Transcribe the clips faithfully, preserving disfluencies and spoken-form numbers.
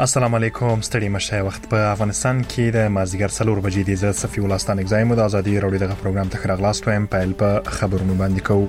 السلام علیکم ستړي مشه وخت په افغانستان کې د مازیګر څلور بجې د صفي ولستان اگزایم د ازادي راډیو دغه پروګرام ته خراغلاست وایم پایل په خبرونو باندې کوو.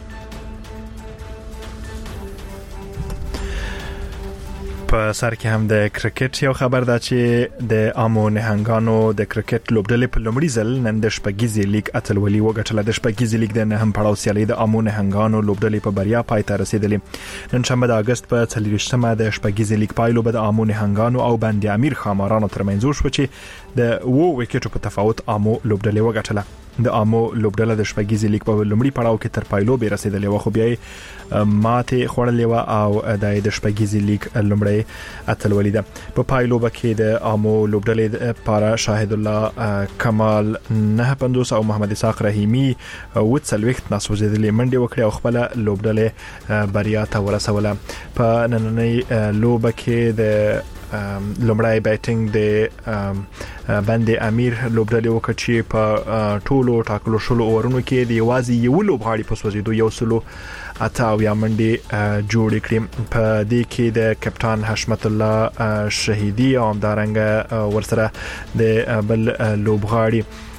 په سر کې هم د کرکټ یو خبر دا چې د امو نهنګانو د کرکټ لوبډلې په لومړي ځل نن د شپږیزې لیګ اتلولي وګټله. د شپږیزې لیګ د نهم پړاو سیالي د امو نهنګانو لوبډلې په بریا پای ته رسیدلې. نن شنبه د اگست په څلورویشتمه د شپږیزې لیګ پایلو به د امو نهنګانو او بند امیر خامارانو ترمنځ وشو چې د وو وکټو په تفاوت امو لوبډلې وګټله. د امو لوبډله د شپږیزې لیګ په لومړي پړاو کې تر پایلو به رسیدلې و، خو بیا ماته خوړلې و او د شپږیزې لیګ لومړی اتلولي ده. په پایلو کې د امو لوبډلې لپاره شاهد الله کمال نه پنځوس او محمد اسحاق رحیمی وڅلويخت ناسوځېدلې منډه وکړه او خپل لوبډلې بریا ته ورسوله. په نننۍ لوبه کې د لومړی بیټینګ د بند امیر لوبډلې وکړه چې په ټولو ټاکلو شلو اورونو کې د یوازې یو لوبغاړي په سوځېدو یو سلو اته او یا منډي جوړ کړي. په دې کې د کپټان حشمت الله شهیدی او همدارنګ ورسره د بل لوبغاړي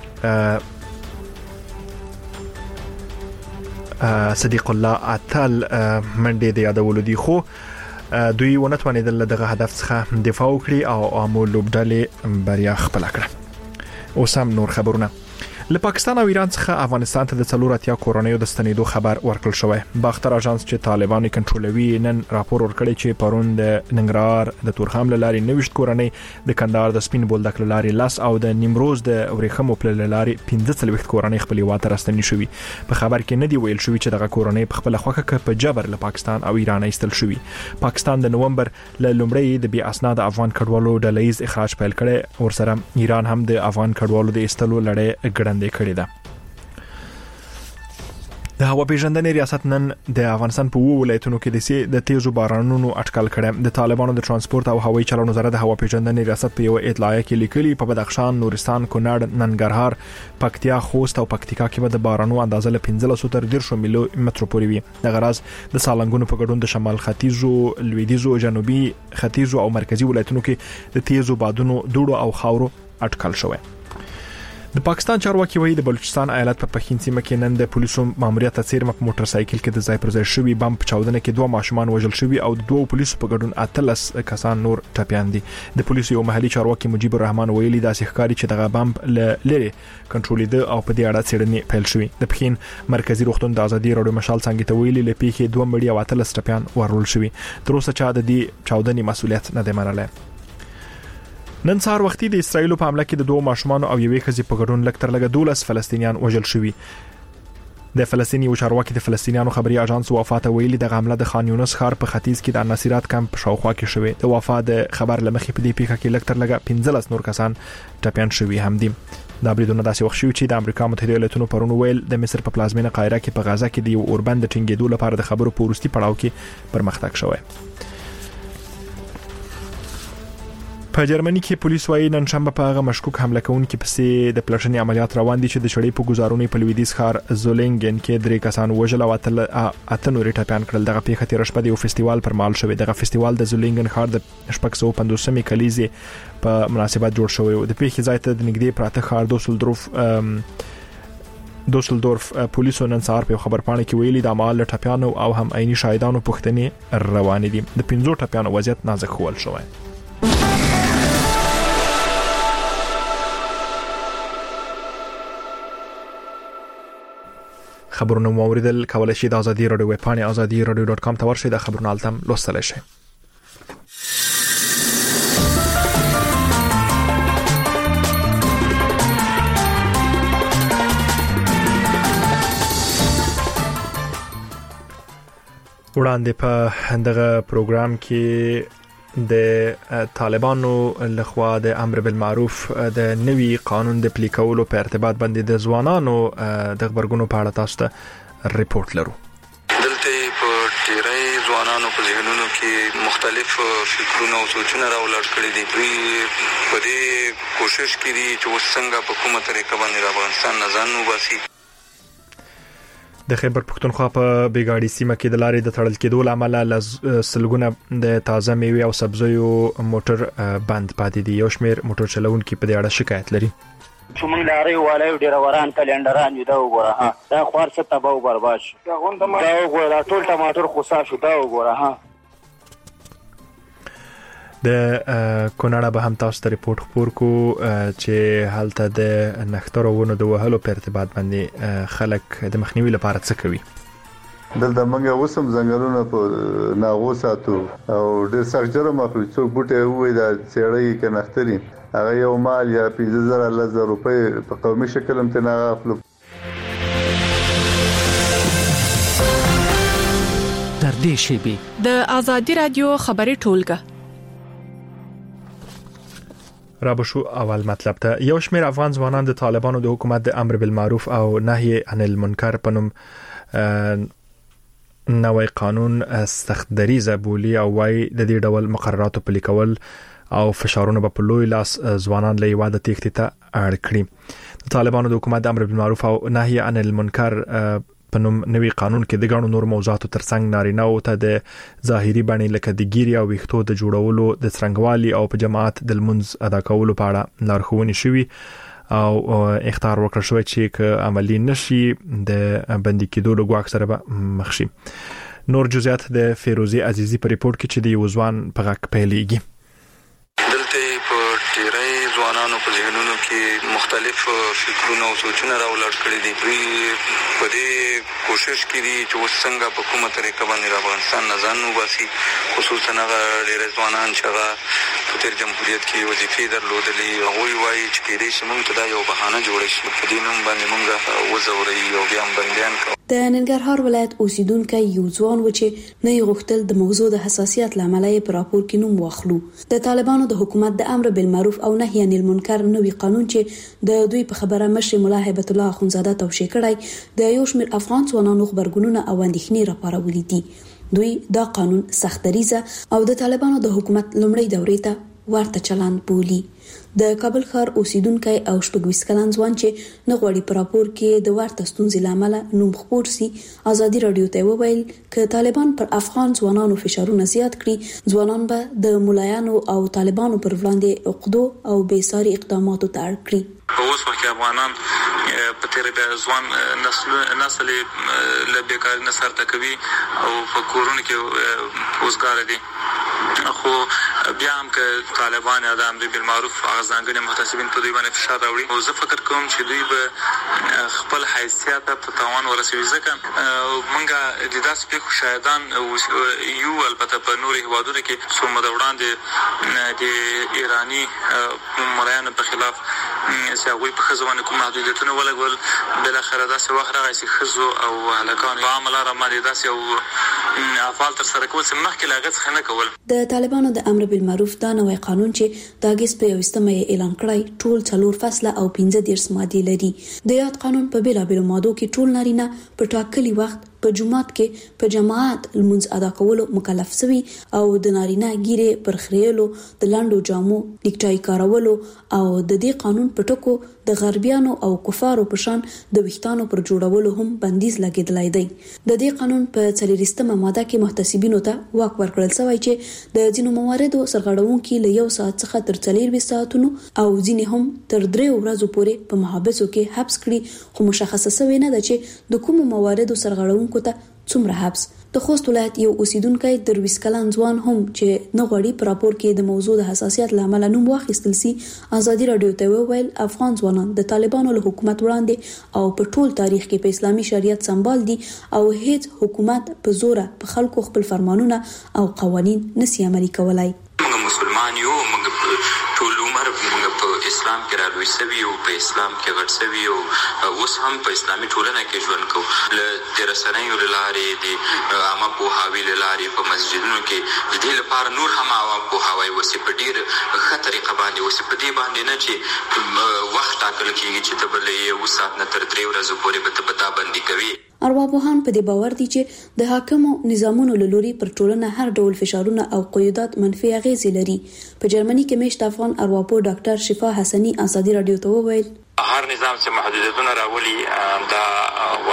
صدیق الله اتل منډي د یادولو دي، خو دوی ونتوانیدل دغه هدف څخه دفاع وکړي او امو لوبډلې بریا خپل کړه. اوس هم نور خبرونه. له پاکستان او ایران څخه افغانستان ته د څلور اتیا کورونیو د ستنېدو خبر ورکړل شوی. باختر اژانس چې طالبان کنټرولوي نن راپور ورکړی چې پرون د ننګرهار د تورخم لاري نوښت کورنۍ، د کندهار د سپین بولدک لاري لاس او د نیمروز د ورېخمو پل لاري پنځه څلويخت کورنۍ خپل واته راستنې شوې. په خبر کې نه دی ویل شوی چې دغه کورنۍ په خپل خوخه کې په جبر له پاکستان او ایران ایستل شوی. پاکستان د نومبر ل لومړی د بي اسناد افغان کډوالو ډلهیز اخراج پیل کړي، ورسره ایران هم د افغان کډوالو د ایستلو لړۍ ګړندې کړې ده. د هوا پیژندنې ریاست نن د افغانستان په وو ولایتونو کې د تیزو بارانونو اټکل کړي. د طالبانو د ترانسپورت او هوایي چلونو وزارت د هوا پیژندنې ریاست په یو اطلاعیه کې لیکلي په بدخشان، نورستان، کونړ، ننګرهار، پکتیا، خوست او پکتیکا کې به د بارانونو اندازه له پنځلس تر ډیر شو میلو متر پورې وي. د غراز د سالنګونو په ګډون د شمال ختیځو، لویدیځو، جنوبي ختیځو او مرکزی ولایتونو کې د تیزو بادونو، دوړو او خاورو اټکل شوی. د پاکستان چارواکي وایي د بلوچستان ایالت په پښین سیمه کې نن د پولیسو ماموریت څیرمه په موټر سایکل کې د ځای پر ځای شوی بم په چاودنه کې دوه ماشومان وژل شوی او د دوه پولیسو په ګډون اتلس کسان نور ټپيان دي. د پولیسو یو محلي چارواکي مجيب الرحمن ویلي دا ښکاری چې دغه بم لری کنټرول دی او په دې اړه څېړنې پیل شوې. د پښین مرکزی روغتون د ازادي راډیو مشال څنګه ته ویلي لپاره دوه مړي او اتلس ټپيان ورول شوی. تر اوسه چا د دې چاودنې مسؤلیت نه دی منلی. نن سهار وختي د اسرایل په حمله کې د دوه ماشومان او یوې ښځې په ګډون لکتر لګه دولس فلسطینیان وژل شوي. د فلسطیني چارواکي د فلسطینیانو خبري اژانس وفات ویلي د حمله د خان یونس ښار په ختیځ کې د نصیرات کمپ شاوخوا کې شوې. د وفات د خبر لمخې په دې پیښه کې لکتر لګه پنځلس نور کسان ټپيان شوي هم دي. دا بریدونه داسې وخت شو چې د امریکا متحده ایالاتونو پرون ویل د مصر په پلازمینه قاهره کې په غزا کې د یو اوربند ټینګېدو لپاره د خبرو په وروستي پړاو کې پرمختګ شوی. په جرمني کې پولیس وايي نن شنبه په هغه مشکوک حمله کوونکي پسې د پلټنې عملیات روان دي چې د شړې په گزارونې په لویدیځ ښار زولنګن کې درې کسان وژل او اته نور ټپيان کړل. دغه پیښه تیر شپه د یو فستیوال پر مهال شوې. دغه فستیوال د زولنګن ښار د شپږ سوه پنځوسمې کلیزې په مناسبت جوړ شوی و. د پیښې ځای ته د نږدې پراته ښار دوسلدورف دوسلدورف پولیسو نن سهار په خبر پاڼه کې ویلي د مال ټپيانو او هم عیني شاهدانو پوښتنې روان دي. د پنځو ټپيانو وضعیت نازک خول شوی. خبرونه موریدل کولای شي د ازادي راډیو ویب پاڼه ازادي راډیو ډاټ کام ته ورشئ. د خبرونو التم لوستلای شئ. وړاندې په دغه پروګرام کې د طالبانو لخوا د امر بالمعروف د نوي قانون د پلي کولو په ارتباط باندې د ځوانانو د خبرګونو په اړه تاسو ته ریپورت لرو. دلته په ډیری ځوانانو په ذهنونو کې مختلف فکرونه او سوچونه راولاړ کړي دي. دوی په دې کوشش کوي چې وسنګه په کومه طریقه باندې افغانستان نه ځان وباسي. د خیبر پښتونخوا په بیګاړي سیمه کې د لارې د تړل کېدو لامل لسلګونه د تازه میوه او سبزیو موټر بند پاتې دي. یو شمېر موټر چلوونکي په دې اړه شکایت لري. څومره لارې والي ډیر وران کلندران یو دا وګوره ها دا خوار څه تباہ او برباد شو. دا وګوره ټول ټماټر خوسا شو. دا وګوره ها د کونړ به هم تاسو ته ریپورت خبر کو چې حالت د نخترو ونو د وهلو په ارتباط باندې خلک د مخنیوي لپاره څه کوي. دلته موږ وسم ځنګلونه په ناغو ساتو او ډېر سخت جرم اخلو. څوک بوټي وې د سیړۍ کې نختري هغه یو مال یا پنځه زره لزر روپۍ په قومي شکل هم تنه اخلو. در دې شی د آزادی رادیو خبري ټولګه را بشو اول مطلب ته. یو شمېر افغان ځوانان د طالبانو د حکومت د امر بالمعروف او نهي عن المنکر په نوم نوی قانون سخت دریزه بولی او وايي د دې ډول مقرراتو پلي کول او فشارونه په لوی لاس ځوانان له واده تېښتې ته اړ کړي. د طالبانو د حکومت د امر بالمعروف او نهي عن المنکر په نوم نوی قانون کې د غاڼو نور موضوعاتو ترڅنګ نارینه او ته د ظاهري باندې لکه د ګيري او ویښتو د جوړولو د څرنګوالي او په جماعت د منځ ادا کولو په اړه لارښوونې شوي او اختیار ورکړ شوی چې ک عملی نشي د بندي کېدو له ګواښ سره به مخ شي. نور جزئیات د فیروزي عزیزي په ریپورت کې چې د یوزوان په غږ پیلېږي. ځوانانو په ذهنونو کې مختلف فکرونه او سوچونه راولاړ کړي دي. دوی په دې کوشش کوي چې وسنګه په کومه طریقه باندې افغانستان نه ځان وباسي، خصوصا هغه ډېر ځوانان چې هغه په تیر جمهوریت کې وظیفې درلودلې. هغوی وایي چې کېدای شي موږ ته دا یو بهانه جوړه شي په دې نوم باندې موږ وځوروي او بیا هم بندیان کړو. د ننګرهار ولایت اوسیدونکو یو ځوان و چې نه یې غوښتل د موضوع د حساسیت لامل یې پر راپور کې نوم واخلو. د طالبانو د حکومت د امر بالمعروف او نهي عن المنکر نوی قانون چې د دوی په خبره مشر مولا هیبت الله اخونزاده توشیح کړی د یو شمېر افغان ځوانانو خبرګونونه او اندېښنې راپارولې دي. دوی دا قانون سخت دریزه او د طالبانو د حکومت لومړی دورې ته ورته چلند بولي. د کابل ښار اوسیدونکو او شپږویشت کلن ځوان چې نه غواړي په راپور کې د ورته ستونزې لامل نوم خپور سي ازادي رادیو ته وویل ک طالبان پر افغان ځوانانو فشارونه زیات کړي ځوانان به د مولایانو او طالبانو پر وړاندې عقدو او بېساري اقداماتو ته اړ کړي. اوس وخت افغانان په تیر د ځوان نسل نسل له بیکارۍ نه سر ټکوي او په کورونو کې اوسګار دي. خو بیا هم که طالبان یا د امر بالمعروف هغه ځانګړي محتسبین په دوی باندې فشار راوړي او زه فکر کوم چې دوی به خپل حیثیت په تاوان ورسوي. ځکه موږ د داسې پیښو شاهدان یو البته په نورو هیوادونو کې څو موده وړاندې د ایراني مریانو په خلاف چې هغوی په ښځو باندې کوم محدودیتونه ولګول بالاخره داسې وخت راغی چې ښځو او هلکانو په عامه لاره باندې داسې یو افعال ترسره کول چې مخکې له هغه څخه نه کول. د طالبانو د امر بالمعروف دا نوی قانون چې د اګست په یوویشتمه یې اعلان کړی ټول څلور فصله او پنځه دېرش مادې لري. د یاد قانون په بیلابیلو مادو کې ټول نارینه په ټاکلي وخت په جماعت کې په جماعت لمونځ ادا کولو مکلف شوي او د نارینه ګیره پر خریلو د لاندو جامو لیکټای کارولو او د دې قانون په ټکو د غربیانو او کفارو په شان د وښتانو پر جوړولو هم بندیز لګیدلای دی. د دې قانون په څلوریشتمه ماده کې محتسبینو ته واک ورکړل شوی چې د ځینو مواردو سرغړونکي له یو ساعت څخه تر څلور ساعتونو او ځینې هم تر درې ورځې پورې په محابسو کې حبس کړي. خو مشخصه شوی نه ده چې د کومو مواردو سرغړونکو ته څومره حبس. د خوست ولایت یو اوسیدونکی درویش کلن ځوان هم چې نه غواړي په راپور کې د موضوع د حساسیت لامل نوم واخیستل سي ازادي رادیو ته وویل افغان ځوانان د طالبانو له حکومت وړاندې او په ټول تاریخ کې په اسلامي شریعت سمبال دي او هیڅ حکومت په زوره په خلکو خپل فرمانونه او قوانین نسی عملي کولای. موږ مسلمان یو، موږ ټول عمر موږ په اسلام کې راوي سوي او په اسلام کې غټ سوي او اوس هم په اسلامي ټولنه کې ژوند کوو. له د رسنیو له لارې د عامه پوهاوي له لارې په مسجدونو کې د دې لپاره نور هم عوام پوهاوی وسي په ډېر ښه طریقه باندې وسي په دې باندې نه چې وخت ټاکل کېږي چې ته به له یو ساعت نه تر درې ورځو پورې به ته به دا بندي کوي. ارواپوهان په دې باور دي چې د حاکمو نظامونو له لوري پر ټولنه هر ډول فشارونه او قیودات منفي اغیزې لري. په جرمني کې مېشت افغان ارواپوه ډاکټر شفا حسني ازادي رادیو ته وویل هر نظام چې محدودیتونه راولي دا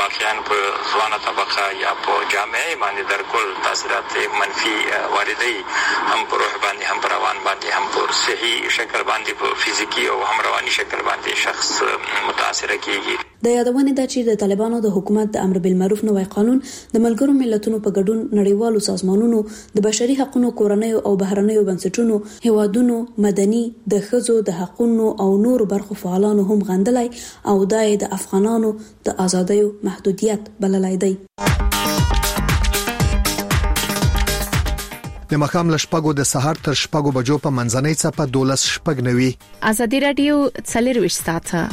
واقعا په ځوانه طبقه یا په جامعه باندې در کل تاثیرات منفي واردوي، هم په روح باندې، هم په روان باندې، هم په صحي شکل باندې، په فزیکی او هم رواني شکل باندې شخص متاثر کیږي. د یادونه ده چې د طالبانو د حکومت د امر بالمعروف نوی قانون د ملګرو ملتونو په ګډون نړیوالو سازمانونو د بشري حقوقو کورنیو او بهرنیو بنسټونو، هیوادونو، مدني، د ښځو د حقوقو او نورو برخو فعالانو هم غندلای او دای د افغانانو د ازادۍ محدودیت بللای دی. د مخام لشپګو د سحر تر شپګو بجو په منځنۍ څپه دولس شپګ نوي. ازادي رادیو څلرويشت ساعته.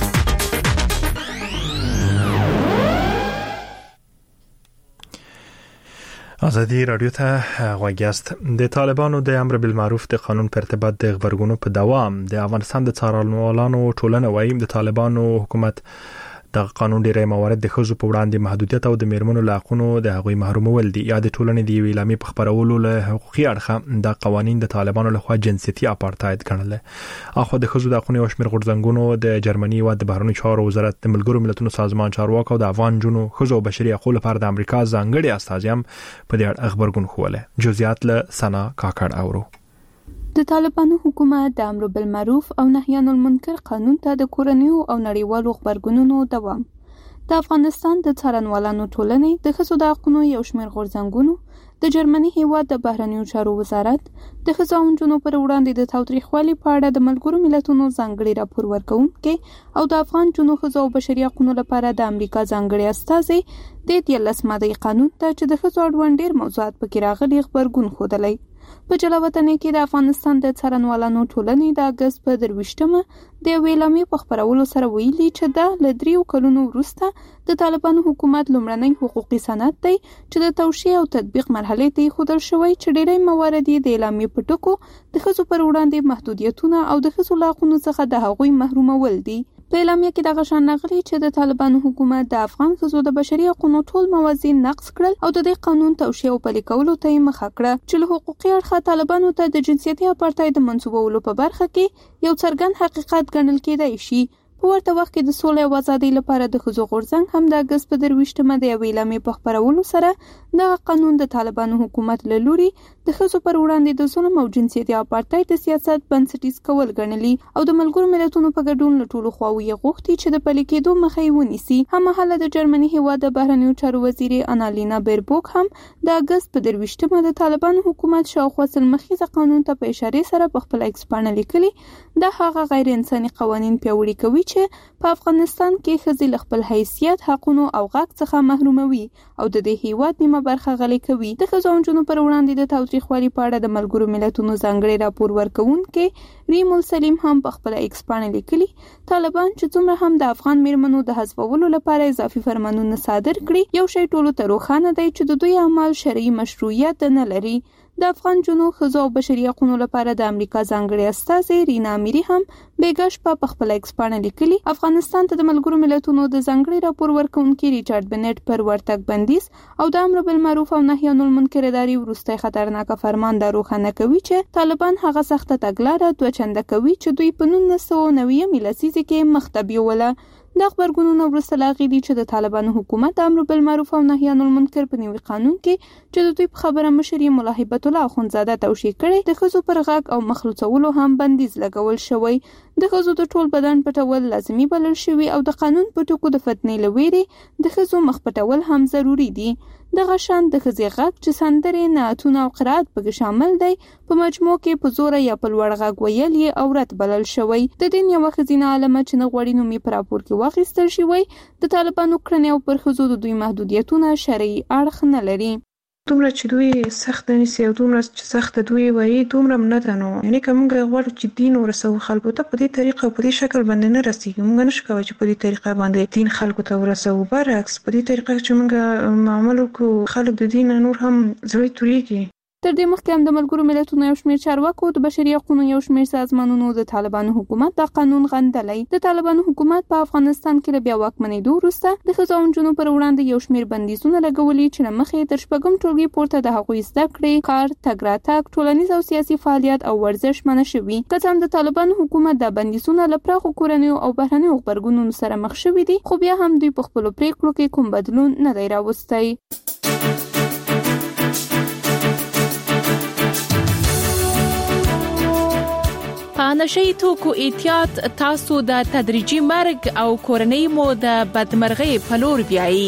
ازادي رادیو ته غوږیاست. د طالبانو د امر بالمعروف د قانون په ارتباط د خبرګونو په دوام د افغانستان د څارنوالانو ټولنه وايي د طالبانو حکومت د قانون ډیری موارد د ښځو په وړاندې محدودیت او د میرمنو له حقوقو د هغوی محرومول دي یا د ټولنې د ویلامي په خبرولو له حقوقي اړخه د قوانين د طالبانو لخوا جنسيتي اپارټاید ګڼل. اخو د ښځو د حقوقو او شمیر غورځنګونو د جرمني او د بهرنی چارو وزارت د ملګرو ملتونو سازمان چارواکو د افغان جنو ښځو او بشري حقوقو لپاره د امریکا ځانګړي استازي هم په دې اړه خبرګون خوله. جزئیات له سنا کاکړ اورو. د طالبانو حکومت د امر بالمعروف او نهي عن المنکر قانون ته د کورنیو او نړیوالو خبرګونونو دوام. د افغانستان د څارنوالانو ټولنې د ښځو د حقوقو یو شمېر غورځنګونو، د جرمني هیواد د بهرنیو چارو وزارت د ښځو او نجونو پر وړاندې د تاوتریخوالي په اړه د ملګرو ملتونو ځانګړي راپور ورکوونکي او د افغان جنو ښځو او بشري حقوقو لپاره د امریکا ځانګړي استازي د دیارلس مادې قانون ته چې د ښځو اړوند ډېر موضوعات پکې راغلي خبرګون ښودلی. په جلاوطن کې د افغانستان د څارنوالانو ټولنې د اگست په درویشتمه د ویلامي په خبرولو سره ویلي چې دا ل دریو کلونو وروسته د طالبانو حکومت لومړنی حقوقي سند دی چې د توشیح او تطبیق مرحله ته خودل شوی چې ډېری موارد د اعلامیې په ټکو د ښځو پر وړاندې محدودیتونه او د ښځو له حقوقو څخه د هغوی محرومول دي. په اعلامیه کې د غشان نغلي چې د طالبانو حکومت د افغان ښځو د بشري حقوقو ټول موازین نقض کړل او د دې قانون توشیح او پلي کولو ته مخه کړه چې له حقوقي اړخه طالبانو ته د جنسيتي اپارټاید منسوبولو په برخه کې یو څرګند حقیقت ګڼل کېدای شي. په ورته وخت کې د سولې او ازادۍ لپاره د ښځو غورځنګ هم د اگست په درویشتمه د یوې اعلامیې په خبرولو سره دغه قانون د طالبانو حکومت له لوري د ښځو پر وړاندې د ظلم او جنسيتي اپارټاید د سیاست بنسټیز کول ګڼلي او د ملګرو ملتونو په ګډون له ټولو خواوو یې غوښتي چې د پلي کېدو مخه یې ونیسي. هممهاله د جرمني هیواد د بهرنیو چارو وزیر انالینا بیربوک هم د اگست په درویشتمه د طالبانو حکومت شاوخوا څلمخیزه قانون ته په اشارې سره په خپل ایکس پاڼه لیکلي دا هغه غیر انساني قوانین پیاوړي کوي چې په افغانستان کې ښځې له خپل حیثیت، حقونو او غږ څخه محروموي او د دې هیواد نیمه برخه غلې کوي. د ښځو او نجونو پر وړاندې د تاوتریخوالي په اړه د ملګرو ملتونو ځانګړي راپور ورکوونکي ریم السلیم هم په خپل ایکس پاڼه لیکلي طالبان چې څومره هم د افغان میرمنو د حذفولو لپاره اضافي فرمانونه صادر کړي، یو شی ټولو ته روښانه دی چې د دوی اعمال شرعي مشروعیت نه لري. د افغان جنو ښځو او بشري حقوقو لپاره د امریکا ځانګړي استازي رینا امیری هم بیګا شپه په خپل ایکس پاڼه لیکلي افغانستان ته د ملګرو ملتونو د ځانګړي راپور ورکوونکي ریچارډ بنټ پر ورتګ بندیز او د امر بالمعروف او نهي عن المنکر اداري وروستی خطرناکه فرمان دا روښانه کوي چې طالبان هغه سخته تګلاره دوه چنده کوي چې دوی په نولس سوه نوي لسیزه کې مخ ته بیوله. د خبرګونونو وروسته لاغي دي چې د طالبانو حکومت امر بالمعروف او نهي عن المنکر په نوي قانون کې چې د دوی په خبره مشري ملا هیبت الله اخونزاده توشیح کړي د ښځو پر غږ او مخلوڅولو هم بندیز لګول شوی. د ښځو د ټول بدن پټول لازمي بلل شوی او د قانون په ټکو د فتنې لويري د ښځو مخ پټول هم ضروری دي. د غشان د ښځې غږ چې سندرې، نعتونه او قرائت پکې شامل دی په مجموع کې په زور یا په لوړ غږ ویل یې عورت بلل شوی. د دین یو ښځینه عالمه چې نه غوړي نومي په راپور کې واخیستل شوی د طالبانو کړنې او پر ښځو د دوی محدودیتونه شرعي اړخ نه لري. دومره چې دوی سخت نیسي او دومره چې سخت دوی وایي دومره نه ده. نو یعنی که موږ غواړو چې دین ورسوو خلکو ته په دې طریقه په دې شکل باندې نه رسیږي. موږ نشو کولی چې په دې طریقه باندې دین خلکو ته ورسوو. برعکس په دې طریقه چې موږ معامل وکړو خلک د دین نور هم زړه توریږي. تر دې مخکې هم د ملګرو ملتونو یو شمېر چارواکو د بشري حقوقو یو شمېر سازمانونو د طالبانو حکومت د قانون غندلی. د طالبانو حکومت په افغانستان کې له بیا واکمنېدو وروسته د ښځو او نجونو پر وړاندې یو شمېر بندیزونه لګولي چې له مخې تر شپږم ټولګي پورته د هغوی زده کړې، کار، تګ راتګ، ټولنیز او سیاسي فعالیت او ورزش منع شوي. که څه هم د طالبانو حکومت د بندیزونه له پراخو کورنیو او بهرنیو غبرګونونو سره مخ شوي دي، خو بیا هم دوی په خپلو پریکړو کې کوم بدلون نه دی راوستی. په نشي توکو احتیاط تاسو د تدریجي مرګ او کورنۍ مو د بدمرغۍ په لور بیایي.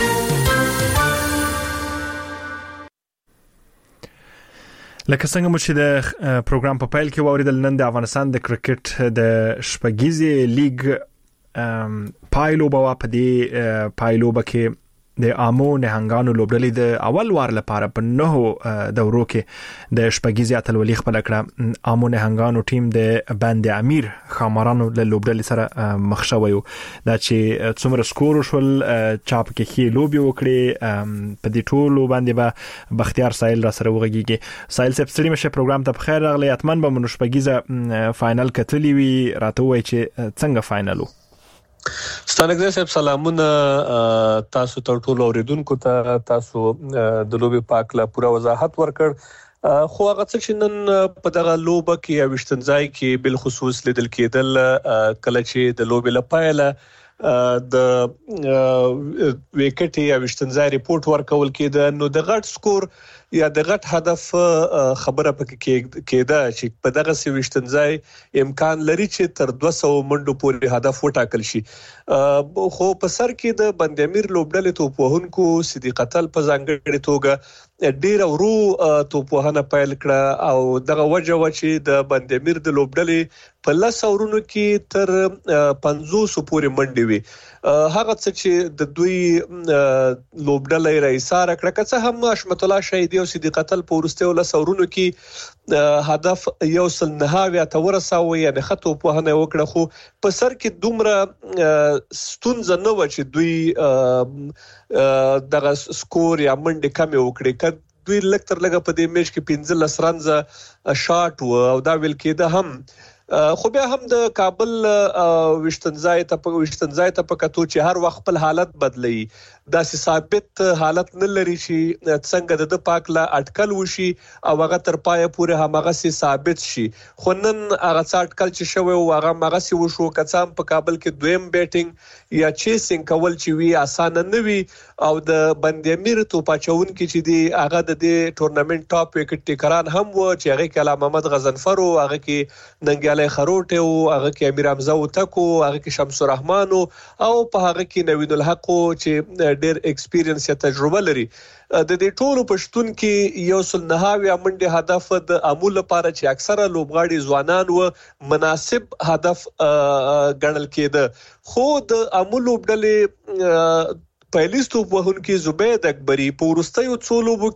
لکه څنګه مو چې د پروګرام په پیل کې واوریدل، نن د افغانستان د کرکټ د شپږیزې لیګ پایلوبه په دې پایلوبه کې د امو نهنګانو لوبډلې د اول وار لپاره په نهو دورو کې د شپږیزې اتلولي خپل کړه. امو نهنګانو ټیم د بند امیر خامارانو له لوبډلې سره مخ شوی و، دا چې څومره سکور شول چاپ کې خې لوبي وکړي. په دې ټولو باندې به بختیار سایل را سره وغږیږي. سایل صاحب ستړي مشه، پروګرام ته بخیر راغلی. اتمن به مونږ شپږیزه فائنل کتلی وی، راته وای چې څنګه فائنل وو؟ ستانګزه صاحب سلامونه تاسو ته ټول اوریدونکو ته. تاسو د لوبي پاک لا پوره وضاحت ورکړ، خو هغه څه چې نن په دغه لوبه کې یا وشتنځای کې بل خصوص لیدل کېدل کله چې د لوبي لپاره د وکټ یا وشتنځای ریپورت ورکول کېده، نو د غټ سکور یا د غټ هدف خبره پکې کېده چې په دغه سويشتنځای امکان لري چې تر دوه سوه منډو پورې هدف وټاکل شي. خو په سر کې د بند امیر لوبډلې توپوهونکو صدیق اتل په ځانګړي توګه ډیر ورو توپوهنه پیل کړه او دغه وجه و چې د بند امیر د لوبډلې په لس اورونو کې تر پنځوس پورې منډې وي. هغه څه چې د دوی لوبډلې رئیساره کړه، که څه هم حشمت الله شهیدی او صدیق اتل په ورستیو لس اورونو کې هدف یو سل نهاوی ته ورساوه، یعنی خطو په هنه وکړه، خو په سر کې دومره ستونزه نه و چې دوی دغه سکور یا منډه کم وکړي. که دوی لکتر لګه په دې میچ کې پنځلس رنزه شاټ و او دا ویل کېده هم، خو بیا هم د کابل وشتنځای ته په وشتنځای ته په کتو چې هر وخت خپل حالت بدلی، دا سي ثابت حالت نه لري چې څنګه د پاک لا اٹکل وشي او هغه تر پای پورې همغه سي ثابت شي. خو نن هغه اٹکل چې شوی او هغه هغه سي وشو، کڅام په کابل کې دویم بیټینګ یا چیسینګ کول چې وی اسانه نه وي او د بند امیر توپاچون کې چې دی هغه د دې ټورنمنت ټاپ وکټ ټیکران هم و چې هغه کې علامه محمد غزنفر او هغه کې ننګیاله خروټ او هغه کې امیر حمزه وتکو، هغه کې شمس الرحمن او په هغه کې نوید الحق چې ډېر ایکسپیرینس یا تجربه لري. د دې ټولو پښتون کې یو سل نهاوی منډه هدف د امول لپاره چې اکثره لوبغاړي ځوانان و مناسب هدف ګڼل کېده. خو د امول لوبډلې پایلیستو په هون کې زبید اکبری په ورستیو څو لوبو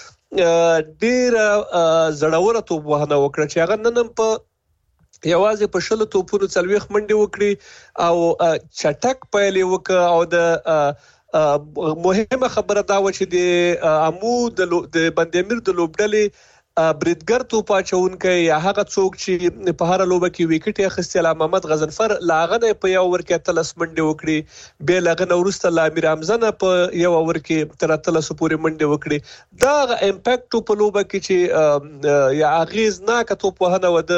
کې ډېر زړوره توپوهنه وکړه چې هغه نن په یوازې په شلو توپونو څلويخ منډه وکړي او چټک پیلې وکړه. او د مهمه خبره دا و چې د امو د بند امیر د لوبډلې بریدګر توپاچونکو یا هغه څوک چې په هر لوبه کې وکټ اخیستي علامه محمد غزنفر لاغه په یو ور کې تلس منډه وکړي، به لاغه ورسته امیر حمزه په یو ور کې تر تلس پورې منډه وکړي. دا امپاکټ په لوبه کې چې یا اغیز نه کتو په هنه و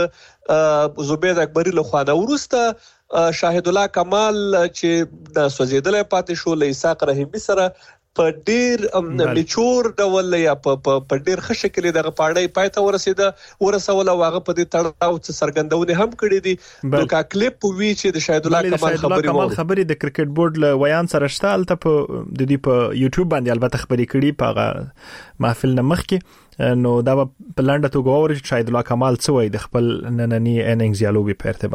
د زبید اکبری له خوانه ورسته شاهد الله کمال چې د سوځیدل پاتې شو له اسحاق رحیمی سره په ډیر میچور ډول یا په په ډیر ښه شکل دغه پاړې پاتې ورسېده ورسول او هغه په دې تړاو څه سرګندونه هم کړې دي. نو کا کلیپ وی چې د شاهد الله کمال خبري وو خبري د کرکټ بورډ له ویان سره شتال ته په د دې په یوټیوب باندې البته خبري کړي په محفل نه مخکې، نو دا په لنډه توګه ورته شاهد الله کمال څه وایي د خپل نننی اننګز یا لوبي په ارتباط.